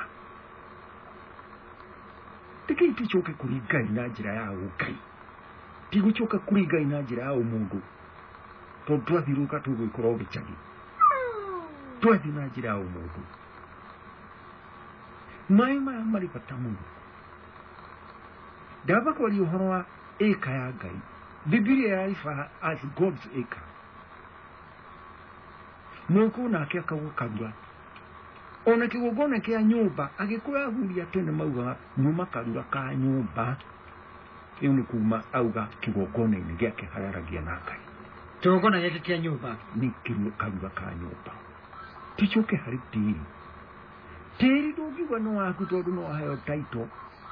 Tiki tichoke kuri Ngai na njĩra ya ũngai tigũcoka kuri Ngai na njĩra ya ũmũndũ tondũ twathiũrũka tũgwĩkora ũgĩcagi twathiĩ na njĩra ya ũmũndũ maĩ maya marĩ bata mũno ndamba kwaria ũhoro wa ĩka ya Ngai Biblia yarifa as God's acre mũkũ nake akagũkarura ona kĩgongona kĩa nyũmba agĩkũra huria tene mauga nyuma karura ka nyũmba rĩu nĩ kuma auga kĩgongona-inĩ gĩake hararagia na Ngai kĩgongona gĩake kĩa nyũmba nĩ karura ka nyũmba ticoke harĩ tĩri tĩri ndũngiuga no waku tondũ no waheo taito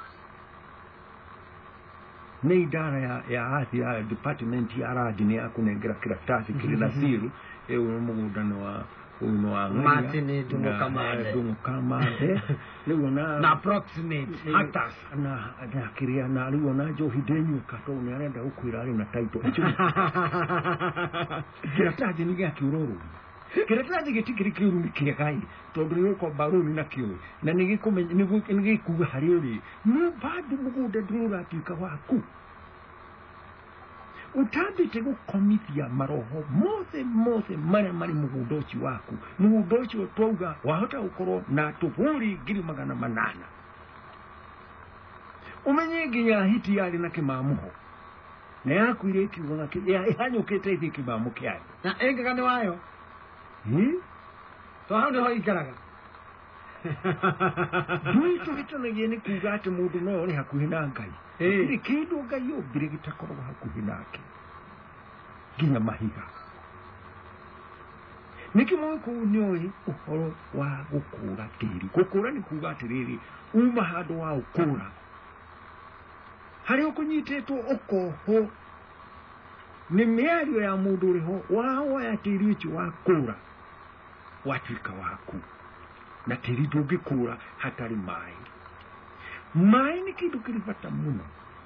nĩ idara ya ya athi ya department ya radi nĩ yakũnengera kĩratathi kĩrĩ na seal ĩyo mũgũnda nĩ wa uno wa Martin Dungo Kamande Dungo Kamande leo na na approximate hata na na kiria na leo na Johi Denyu kato ni arenda ukwira ari na title kira taje ni gya kiururu Kiratathi gitikiri kiuru kiregai tondu yuko baruni na kiu na nigikumenye nigikuga hari uri no badu mugude nduratuika waku utambite gukomithia maroho mothe mothe mara mari mugundoci waku mugundoci otwauga wahota gukorwo na tuburi ngiri magana manana umenye nginya hiti yari na kimamuho na yakwire kiuga ya ihanyukite ithi kimamu kiari na engaga ni wayo hi to hau niho ikaraga Duito hitanagia ni kuga ati mundu no uri hakuhi na Ngai. Iri kindu Ngai yombire gitakorwo hakuhi nake. Ginya mahiga. Niki mwiko unyoi uhoro wa gukura tiri. Gukura ni kuga atiriri uma handu wa ukura. Hari ukunyitetwo ukoho ni miario ya mundu uriho waho ya tiri ichi wakura watuika waku. Na tiri ndungikura hatari mai. Mai ni kindu kiri bata muno.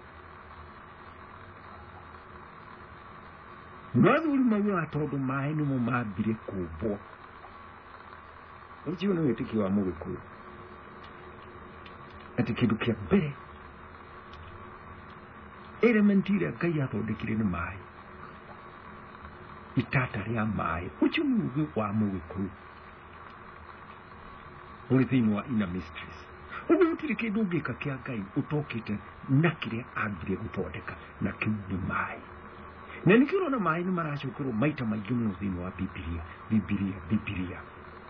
Nathuri mauga tondu mai ni mo mambire kubwo. Ucio ni witiki wa Mugikuyu. Ati kindu kia mbere elementi iria Ngai athondekire ni mai. Itata ria mai. Ucio ni uge wa Mugikuyu. Uri thiini wa inner mysteries. Ugu gutiri kindu ngika kia Ngai utokite na kiria ambire guthondeka na kiu ni mai. Na nikirona mai ni maracukirwo maita maingi muno thiini wa Biblia, Biblia, Biblia.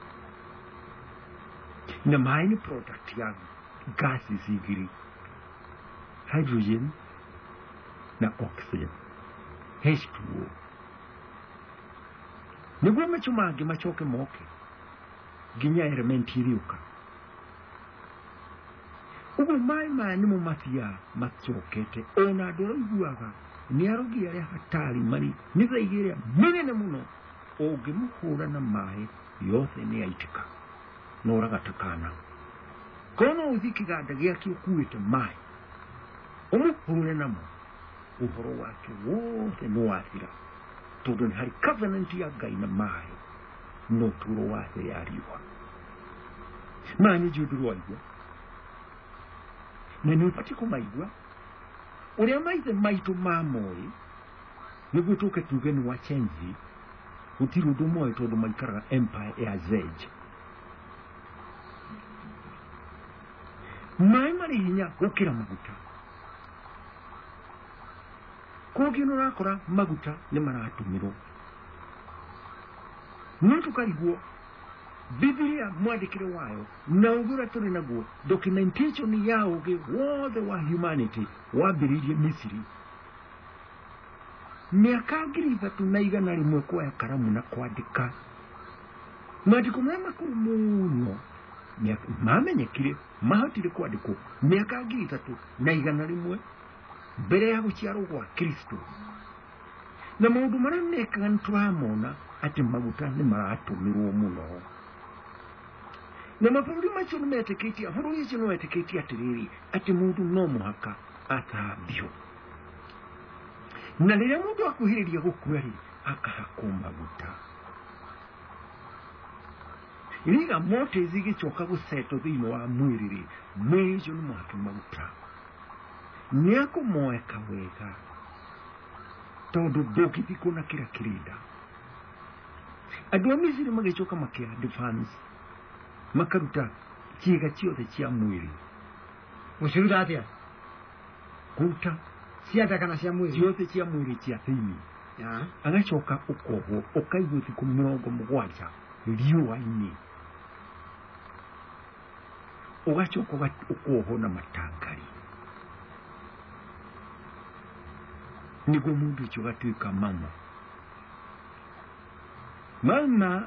Na mai ni product ya gases igiri. Hydrogen na oxygen. H two O. Niguo machumangi machoke moke. Ginya elementi iriuka. Ugu mai mai ni mumathia machokete ona ndoro iguaga ni arogi aria hatari mari ni thaigiria minene muno ungimuhura na mai yothe ni aitika no ragatakana kono uthikiganda giaki ukuite mai umuhure namo uhoro wake wothe no wathira tondu ni hari covenant ya Ngai na mai no turo wathe yariwa mani judurwa igwa na ni upati kumaigwa uria maithe maitu mamoi niguo tuke tuge ni wachenzi utiru ndu moi tondu maikaraga empire ya Zej mai mari hinya gukira maguta kogi no rakora maguta ni maratumirwo nuntu kariguo Biblia mwandikire wayo na ugura turi naguo documentation ya uge wothe wa humanity wambiririe Misiri miaka ngiri ithatu na igana rimwe kuoya karamu na kwandika maandiko maya makuru muno mamenyekire mahotire kwandikwo miaka ngiri ithatu na igana rimwe mbere ya guciarwo gwa Kristo na maundu maria mekaga nituramona ati maguta ni maratumirwo muno na mabũrũri macio nĩmetĩkĩtie bũrũri ũcio nĩwetĩkĩtie atĩrĩrĩ atĩ mũndũ no mũhaka athambio na rĩrĩa mũndũ akuhĩrĩria gũkua rĩ akahakwo maguta riga mote zigĩcoka gũsetwo thĩinĩ wa mwĩrĩ rĩ mwĩrĩ ũcio nĩ mũhaka maguta nĩakũmoeka wega tondũ ndũngĩthikwo na kĩrĩa kĩrĩnda andũ a Misiri magĩcoka makĩa advance makaruta ciĩga ciothe cia mwĩrĩ uciruta atia kuruta ciata kana cia mwĩrĩ ciothe cia mwĩrĩ cia thĩinĩ ya agacoka ũkohwo ũkaigwo thikũ mĩrongo mũgwanja riũa-inĩ ũgacoka ũkohwo na matangari nĩguo mũndũ ũcio ũgatuĩka mama mama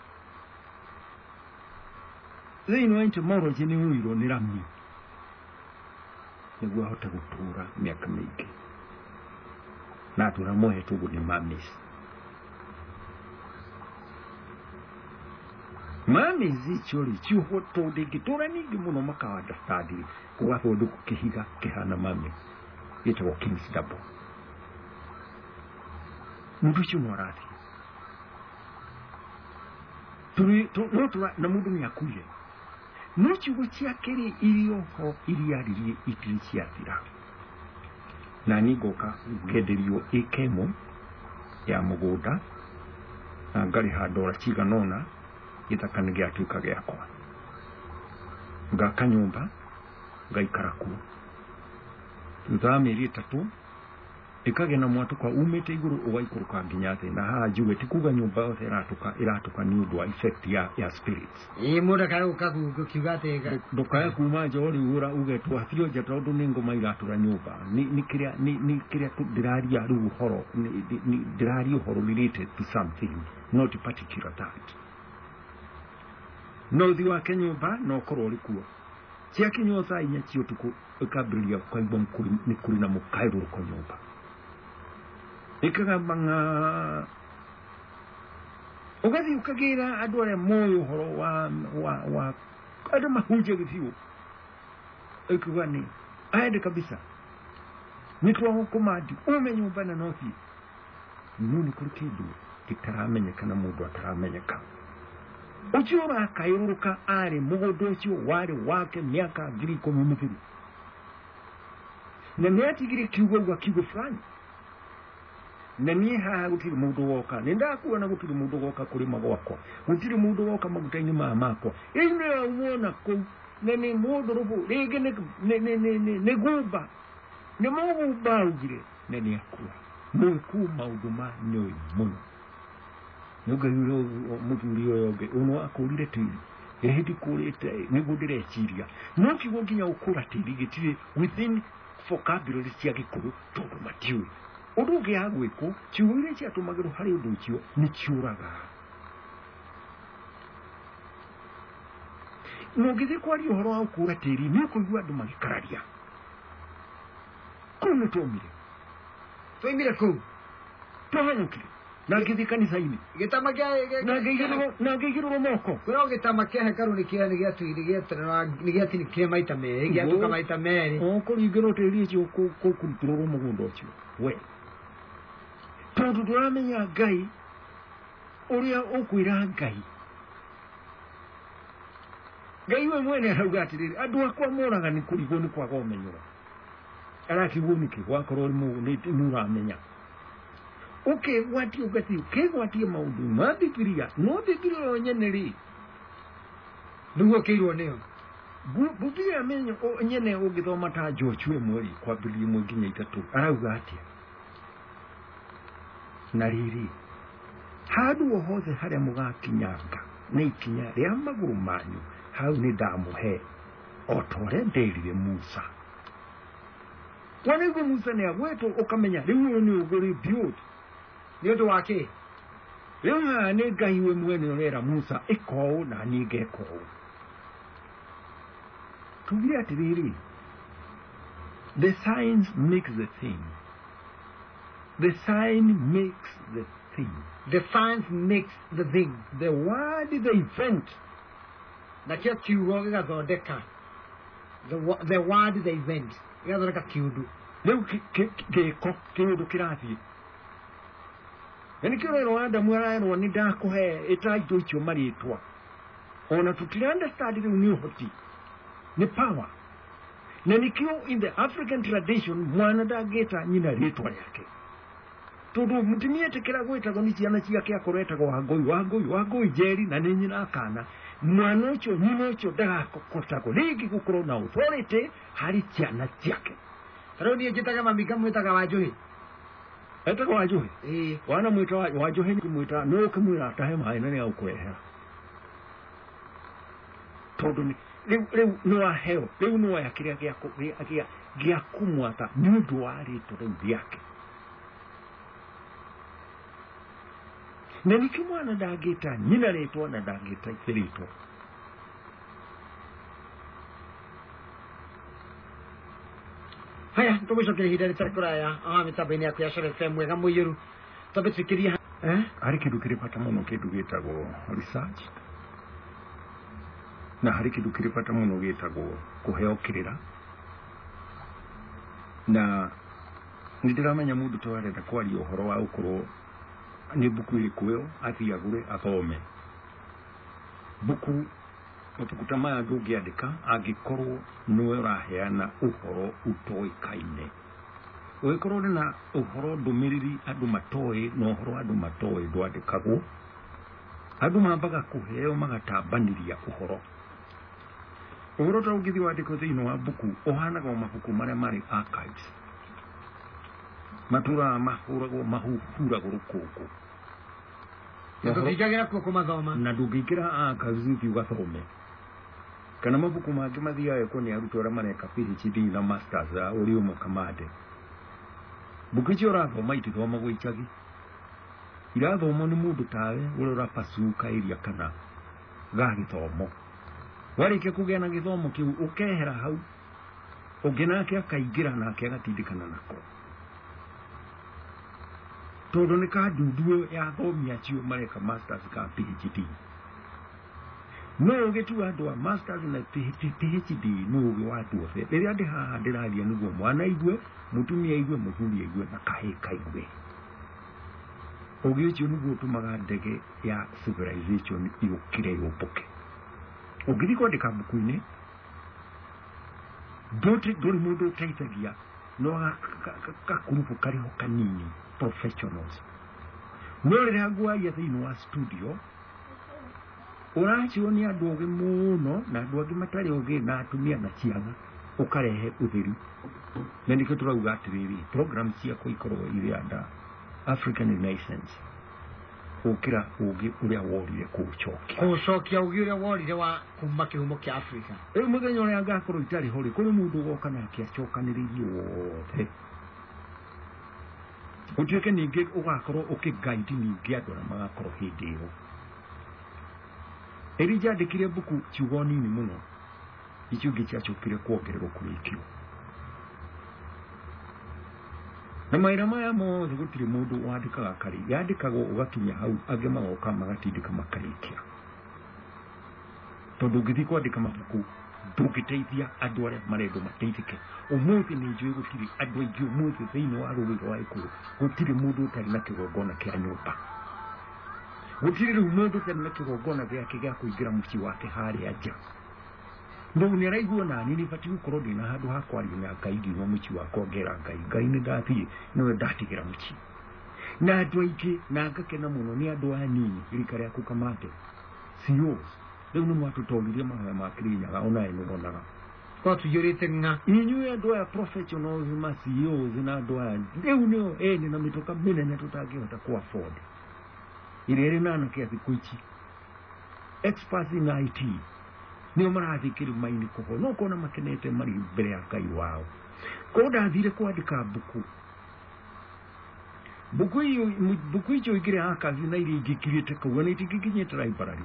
thĩinĩ wa entomology nĩ ũirwo nĩ rami nĩguo ahote gũtũra mĩaka mĩingĩ na atũra mohetwo ũguo nĩ mummies mummies icio rĩ ciũhwo tondũ ingĩtũra ningĩ mũno makaunderstand gũgathondekwo kĩhiga kĩhana mummy gĩtagwo king's double mũndũ ũcio no arathiĩ turi no tura na mundu ni akuire no kiugo kiakiri iriyo ho iriaririe itirisia thira na nigoka ngenderio ikemo ya mugunda na ngari handora ciganona githakani giatuika giakwa ngaka nyumba ngaikara kuo thutha mĩeri ĩtatũ ikage na mwatuka umite iguru ugaikuruka nginya thĩ na haha njuge ti kuga nyumba yothe iratuka iratuka ni undu wa effect ya ya spirits ii mundu kana ukagu kiuga tega ndukaya kuma njori ura ugetwa thio nja tondu ni ngoma iratura nyumba ni ni kiria ni ni kiria ndiraria ru horo ni ndiraria horo related to something not particular that no thi wa kenyumba no korwo rikuo cia kinyo saa inya cio tuku ikabrilia kwa ibom kuri ni kuri na mukairu ko nyumba ikaga manga ugathi ukagira andu are moyo horo wa wa wa andu mahuje githiu ikugani aende kabisa nitwa hukumadi ume nyumba na nothi nuni kuri kindu kitaramenyeka na mundu ataramenyeka uchiora akairuruka ari mugondo ucio wari wake miaka ngiri ikumi muthiru na niatigire kiugo gwa kiugo fulani na niĩ haha gũtirĩ mũndũ woka nĩ ndakuona gũtirĩ mũndũ woka kũrĩ magwakwa gũtirĩ mũndũ woka maguta-inĩ maya makwa ĩno umuona kũu na nĩ mũndũ rũbũ rĩngĩ nĩ gumba nĩ mũgumba augire na nĩ akua mũĩ kuu maũndũ ma nyũĩ mũno nĩũngaigire mũthuri ũyũ ũngĩ ũno akũrire tĩri ĩhĩndi kũrĩte nĩguo ndĩreciria no kiugo nginya gũkũra tĩri gĩtirĩ within vocabulary cia gĩkũyũ tondũ matiũĩ undu gya gwiko ciuire cia tumagiro hari undu cio ni ciuraga no githi kwari uhoro wa kura tiri ni kuigua andu magikararia kuno tomire toimire ku tohanukire na githi kanisa-ini gitama gya na gigiro na gigiro moko kuno gitama kya hekaru ni kia ni gya tuiri gya tara ni gya tini kia maita me gya tuka maita me o ko igiro tiri cio ko ko kulturo mugundo cio we tondu turamenya Ngai uria ukwira Ngai Ngai we mwene arauga atiriri andu akwa moraga ni kurigo ni kwaga umenyero arakigo niki gwakorwo mu ni muramenya okay wati ugati ke wati maundu ma Biblia no Biblia yonyene ri ndugo kirwo niyo Biblia menyo nyene ugithoma ta Joshua mweri kwa Biblia imwe nginya itatu arauga atia na riri hadu hothe haria mugakinyanga ni ikinya ria maguru manyu hau ni ndamuhe otore nderire Musa wanigo Musa ne agweto ukamenya riu ni uguri build ni undu wake riu ha ni Ngai we mwene rera Musa iko na ni geko tubia tiriri the signs makes the thing. The sign makes the thing. The signs makes the thing. The word is the event. Na kia kiugo gigathondeka. The the word is the event. Gigathondeka kiundu. Leo giko kiundu kirathie. Nani kiro ro anda mwara ro ni ndakuhe itaito icio maritwa. Ona tutiri understand the new hoti. Ni power. Na nikio in the African tradition mwana ndageta nyina ritwa yake. Tondu mutimia tekera gwetagwo ni ciana ciake akoretagwo Wangui Wangui Wangui Njeri na ni nyina akana mwana ucio nyina ucio ndagakotagwo ringi gukorwo na authority hari ciana ciake rero ni njitaga mami kamwitaga Wanjuhi etagwo Wanjuhi eh wana mwita Wanjuhi ni mwita no kumwira atahe mai na ni aukwehera tondu ni riu no aheo riu no yakiria gya gya gya kumwata ni undu wa rito riu yake na niki mwana ndagita nyina ritwa na ndagita ritwa haya tumicokere ihinda ritakuraya aha mitambo-ini yaku ya Shalom F M mwega muiru twambitikiria eh hari kindu kiri bata muno kindu gitagwo research na hari kindu kiri bata muno gitagwo kuheokirira na ndiramenya mundu twarenda kwaria uhoro wa ukuru ni buku iri kuyo athi agure athome buku mabuku maya ndũngĩandĩka angĩkorwo nĩwe ũraheana ũhoro ũtoĩkaine. Ũngĩkorwo ũrĩ na ũhoro ndũmĩrĩri andũ matoĩ na ũhoro andũ matoĩ ndwandĩkagwo. Andũ mambaga kũheo magatambanĩria ũhoro. Ũhoro ta ũngĩthiĩ wandĩkwo thĩinĩ wa buku ũhanaga mabuku marĩa marĩ archives. Matũraga mahũragwo mahuhuragwo rũkũngũ. Ndũngĩingĩra kuo kũmathoma. Na ndũngĩingĩra archives ũthiĩ ũgathome. Kana mabuku mangĩ mathiaga kuo nĩ arutwo arĩa mareka P H D na masters ũrĩ ũmwe kamande. Buku icio ũrathoma itithomagwo icagi. Irathomwo nĩ mũndũ tawe ũrĩa ũrapasuka area kana ga gĩthomo. Warĩkia kũgĩa na gĩthomo kĩu ũkehera hau. Ũngĩ nake akaingĩra nake agatindĩkana nako. Tondũ nĩ kandundu ya athomi acio mareka masters ka P H D. No ũgĩtua andũ a masters na P H D no ũgĩ wa andũ othe. Rĩrĩa ndĩ haha ndĩraria nĩguo mwana aigue, mũtumia aigue, mũthuri aigue na kahĩĩ kaigue. Ũgĩ ũcio nĩguo ũtũmaga ndege ya civilization yũkĩre yũmbũke. Ũngĩthiĩ kwandĩka buku-inĩ ndũrĩ mũndũ ũteithagia no gakurubu kariho kanini professionals. No rĩrĩa nguaria thĩinĩ wa studio ũracio nĩ andũ ũgĩ mũno na andũ angĩ matarĩ ũgĩ na atumia na ciana ũkarehe ũtheri. Na nĩkĩo tũrauga atĩrĩrĩ program ciakwa ikorwo irĩ anda African Renaissance. Ũkĩra ũgĩ ũrĩa worire kũũcokia. Kũũcokia ũgĩ ũrĩa worire wa kuma kĩhumo kĩa Africa. Rĩu mũthenya ũrĩa ngakorwo itarĩ ho rĩ, kũrĩ mũndũ ũgoka nake acokanĩrĩirie wothe. Ũtuĩke ningĩ ũgakorwo ũkĩguide ningĩ andũ arĩa magakorwo hĩndĩ ĩyo. Elijah andĩkire buku ciugo nini mũno. Icio ingĩ ciacokire kuongererwo kũrĩ ikĩro. Na maira maya mothe gũtirĩ mũndũ wandĩkaga karĩ. Yandĩkagwo ũgakinya hau angĩ magoka magatindĩka makarĩkia. Tondũ ũngĩthiĩ kwandĩka mabuku ndũngĩteithia andũ arĩa marendwo mateithĩke. Ũmũthĩ nĩ njũĩ gũtirĩ andũ aingĩ ũmũthĩ thĩinĩ wa rũrĩrĩ rwa Gĩkũyũ gũtirĩ mũndũ ũtarĩ na kĩgongona kĩa nyũmba. Gũtirĩ rĩu mũndũ ũtarĩ na kĩgongona gĩake gĩa kũingĩra mũciĩ wake harĩa nja. Rĩu nĩ araigua nani nĩ batiĩ gũkorwo ndĩ na handũ ha kwaria na Ngai ngiuma mũciĩ wakwa ngera Ngai. Ngai nĩ ndathiĩ nĩwe ndatigĩra mũciĩ. Na andũ aingĩ na ngakena mũno nĩ andũ anini rika rĩaku Kamande. C E Os. Rĩu nĩ mwatũtongirie mahoya ma Kĩrĩnyaga ona ĩ nĩwonaga. Kwa tũiyũrĩte ng'a. Inyuĩ andũ aya professionals ma C E Os na andũ aya rĩu nĩo eni na mĩtoka mĩnene tũtangĩhota ku afford. Ĩrĩa ĩrĩ na anake a thikũ ici. Experts in I T. Nĩo marathiĩ kĩrĩma-inĩ kũho. No ũkona makenete marĩ mbere ya Ngai wao. Koguo ndathire kwandĩka buku. Buku iyo buku icio igĩrĩ akazi na iria ingĩkirĩte kũu na itingĩkinyĩte library.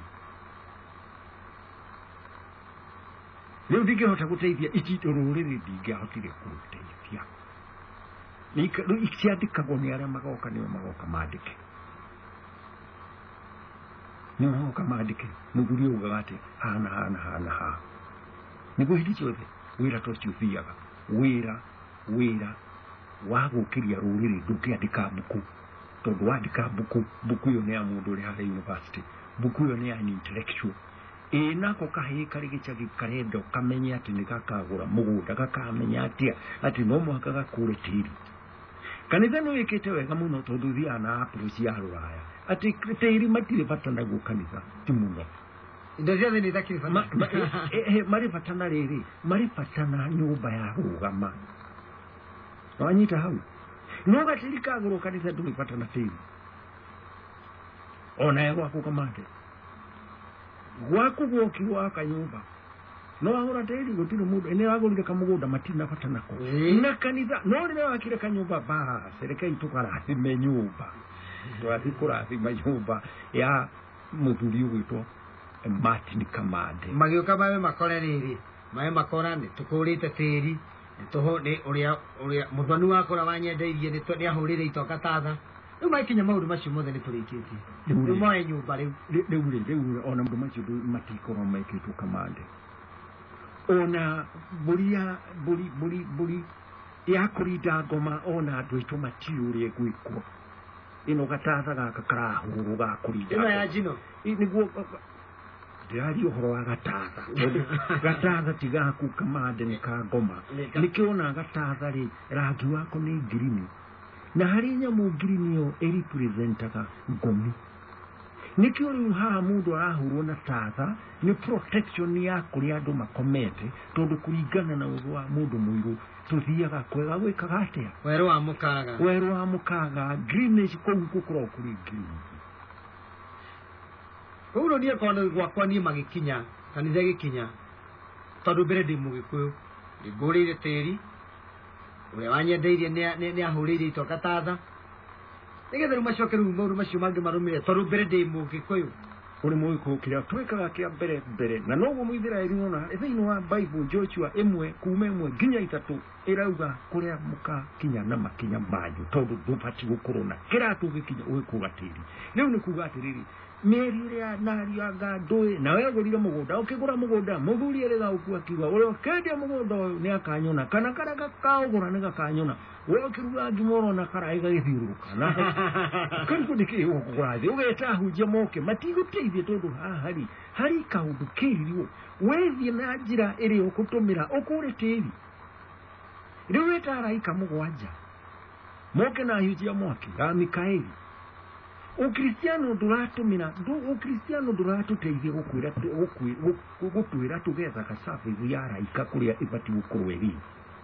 Rĩu ndingĩhota gũteithia ici rũrĩrĩ ndingĩahotire kũrũteithia. Rĩu ciandĩkagwo nĩ arĩa magoka nĩo magoka mandĩke. Nĩo magoka mandĩke. Mũthuri augaga atĩ hana hana hana ha. Nĩguo hĩndĩ ciothe wĩra ta ũcio ũthiaga. Wĩra wĩra wa gũkĩria rũrĩrĩ ndũngĩandĩka buku. Tondũ wandĩka buku buku ĩyo nĩ ya mũndũ ũrĩ harĩa university. Buku ĩyo nĩ ya intellectual. Ĩ nako kahĩĩ karĩ gĩcagi karenda ũkamenye atĩ nĩ gakagũra mũgũnda gakamenya atĩa atĩ no mũhaka gakũre tĩri. Kanitha nĩ wĩkĩte wega mũno tondũ ũthiaga na approach ya rũraya atĩ tĩri matirĩ bata naguo kanitha ti mũno. Indo ciothe nĩ itakĩrĩ bata. Marĩ bata na rĩrĩ marĩ bata na nyũmba ya rũgama. Wanyita hau. No gatĩri kagũrwo kanitha ndũrĩ bata na tĩri. Ona ya gwaku Kamande. Gwaku gwoki gwaka nyũmba. No wagũra tĩri gũtirĩ mũndũ ene wagũrire kamũgũnda matina bata nako. Na kanitha no rĩrĩa wakire kanyũmba ba serikali tũkarathime nyũmba. Twathi kũrathima nyũmba ya mũthuri ũgwĩtwo Martin Kamande. Magĩũka mawe makore rĩrĩ. Mawe makora nĩ tũkũrĩte tĩri. Nĩtũho nĩ ũrĩa ũrĩa mũthoni wakora wanyendeirie nĩ ahũrĩre itoka tatha. Rĩu makinya maũndũ macio mothe nĩ tũrĩkĩtie. Rĩu moe nyũmba rĩu. Rĩu rĩu ona maũndũ macio matikorwo mekĩtwo Kamande. Ona mbũri ya mbũri mbũri mbũri ya kũrinda ngoma ona andũ aitũ matiũrĩ gwĩkwo. Ĩno gatatha gaka karahũrwo ga kũrinda. Ĩno ya njino. Nĩguo ndirario horo wa gatatha gatatha tiga ku kamande ni ka ngoma nikiona gatatha ri rangi wako ni green na hari nyamu green yo representaga ngomi nikio riu haha mundu arahurwo na tatha ni protection ya kuri andu makomete tondu kuringana na ugo wa mundu muiru tuthiaga kwega gwikaga atia weru wa mukaga weru wa mukaga greenish kou gukoro kuri green uno nie kono gwakwa ni magikinya kanitha gikinya tondu mbere ndi mugikuyu ngurire tiri ure wanyendeirie ni ni ahurire itoka tatha nigetha rumacokeru mauru macio mangi marumire tondu mbere ndi mugikuyu uri muiko kira twekaga kia mbere mbere na nogo muithiraeli nona thiini wa Bible Joshua imwe kuma imwe nginya itatu irauga kuria muka kinya na makinya banyu tondu ndubati gukorona kiratu gikinya uikuga tiri riu ni kuga atiriri mieri ria nari anga ndui na we gurire mugunda ukigura mugunda muthuri erega ukua kiwa uri ukendia mugunda ni akanyona kana kana kaugura ni gakanyona we ukiruga ngimoro na karaiga githiuruka na kan kudiki ukugurathi ugeta hujia moke matiguteithie tondu hari hari kaundu kiririo wethi na njira iri ukutumira ukure tiri riu wetaraika mugwanja moke na hujia moke ya Mikaeli ukristiano duratumira ndu ukristiano duratuteithie gukwira gukwira tugetha kasafi yara ikakuria ibati gukurweri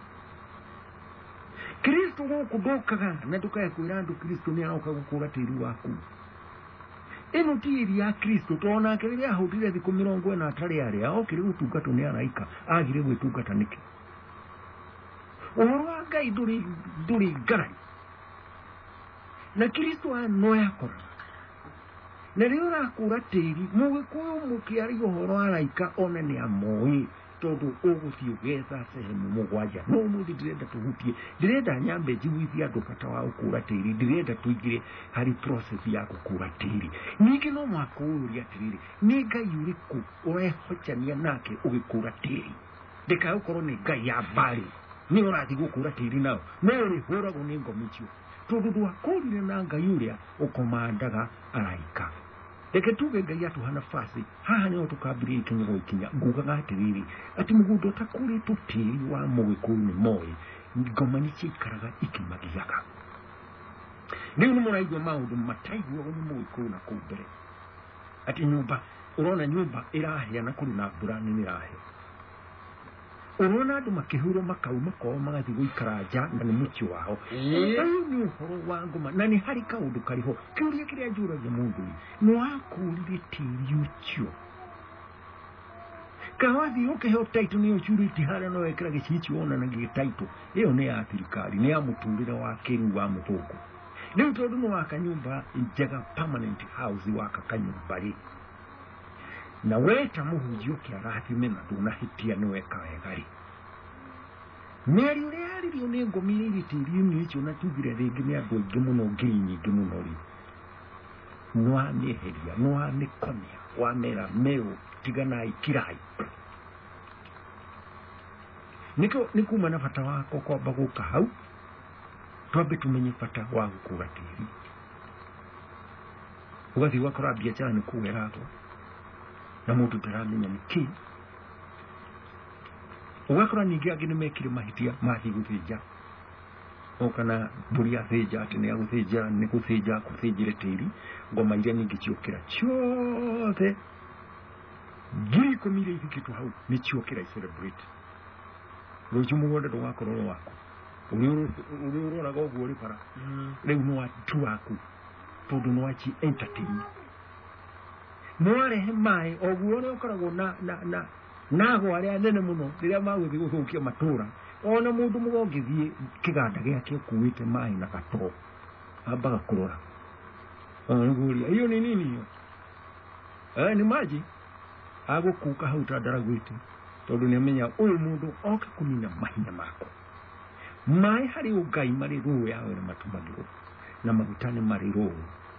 Kristo guku ndukaga na ndukaya kwira andu Kristo ni aroka gukura tiri waku ino tiri ya Kristo tona kiri ahudire thiku mirongo ina atari ari okire gutungatwo ni araika agire gwitungata niki uhoro wa Ngai nduri nduri ngarai na Kristo ano yakora na riu rakura tiri mugikuyu mukiari uhoro araika one ni amoi tondu uguthio getha sehemu mugwanja no muthi ndirenda tuhutie ndirenda nyambe jiwithia andu bata wa ukura tiri ndirenda tuigire hari process ya gukura tiri ningi no mwakuria tiri ni Ngai uriku urehochania nake ugikura tiri ndeka ukorwo ni Ngai ya bari ni urathi gukura tiri nao no ri hura go ni ngomichio tondu dwakurire na Ngai uria ukomandaga araika Eke tuge Ngai atuha nafasi haha niho tukambirie ikinya gwikinya ngugaga atiriri ati mugundo utakuri tutiri wa mugikuyu ni moi ngoma ni cikaraga ikimagiaga riu ni muraigua maundu mataigua ni mugikuyu na kumbere ati nyumba urona nyumba iraheana kuri na mbura nini irahe urona andu makihuro makauma kwao magathi guikara nja na ni muci wao uyu ni uhoro wa ngoma na ni hari kaundu kariho kiuria kiria njuragia mundu ni wakurire tiri ucio kawathi ukiheo taito ni ucuriti haria no wekira gicici wona na gitaito iyo ni ya thirikari ni ya muturire wa kiriu wa muthuku riu tondu ni waka nyumba njega permanent house waka kanyumba ri na weta muhunjio kiarathime na ndunahitia ni weka wega ri meri uri aririo ni ngomire ritiri ni icio na tugire ringi ni andu aingi muno ngiri nyingi muno ri nwa ni heria nwa ni konia wa mera meu tigana ikirai niko nikuma na bata wako kwamba guka hau twambe tumenye bata wa gukura tiri ugathi wakora biashara ni kuweragwo na mundu taramenya niki ugakora ningi angi ni mekire mahitia mathi guthinja okana buria thija ati ni aguthinja ni guthinja kuthinjire tiri ngoma iria ningi ciokira ciothe ngiri komire ikitu hau ni ciokira celebrate ruju mugode ndo wakororo wako uri uri urora go gori para riu no atu waku tondu no achi entertain mware hemai oguo no koragwo na na na nago aria nene muno riria maguthi guthukia matura ona mundu mugongithie kiganda giake kuwite mai na gato ambaga kurora onguria hiyo ni nini hiyo eh ni maji agukuka hau tandara gwite tondu ni amenya uyu mundu oka kunina mahinya mako mai hari ugai mari ru yawe na matumagiro na magutane mari ru.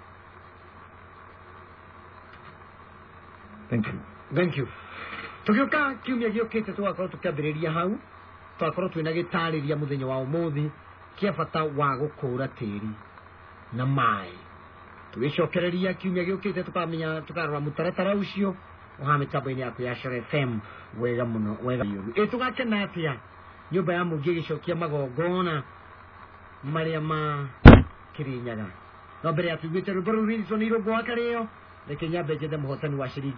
Thank you. Thank you. Tukiuka kiumia giukite twakorwo tukiambiriria hau twakorwo twina gitariria muthenya wa umuthi kia bata wa gukura tiri na mai tugicokereria kiumia giukite tukamenya tukarora mutaratara ucio oha mitambo-ini yaku ya Shere F M wega muno wega yuru etugakena atia nyumba ya mugi gicokia magongona maria ma Kirinyaga no mbere ya tuigwite rwimbo rũu Wilson Irũngũ wa Karĩo reke nyambe njethe mũhotani wa ciringi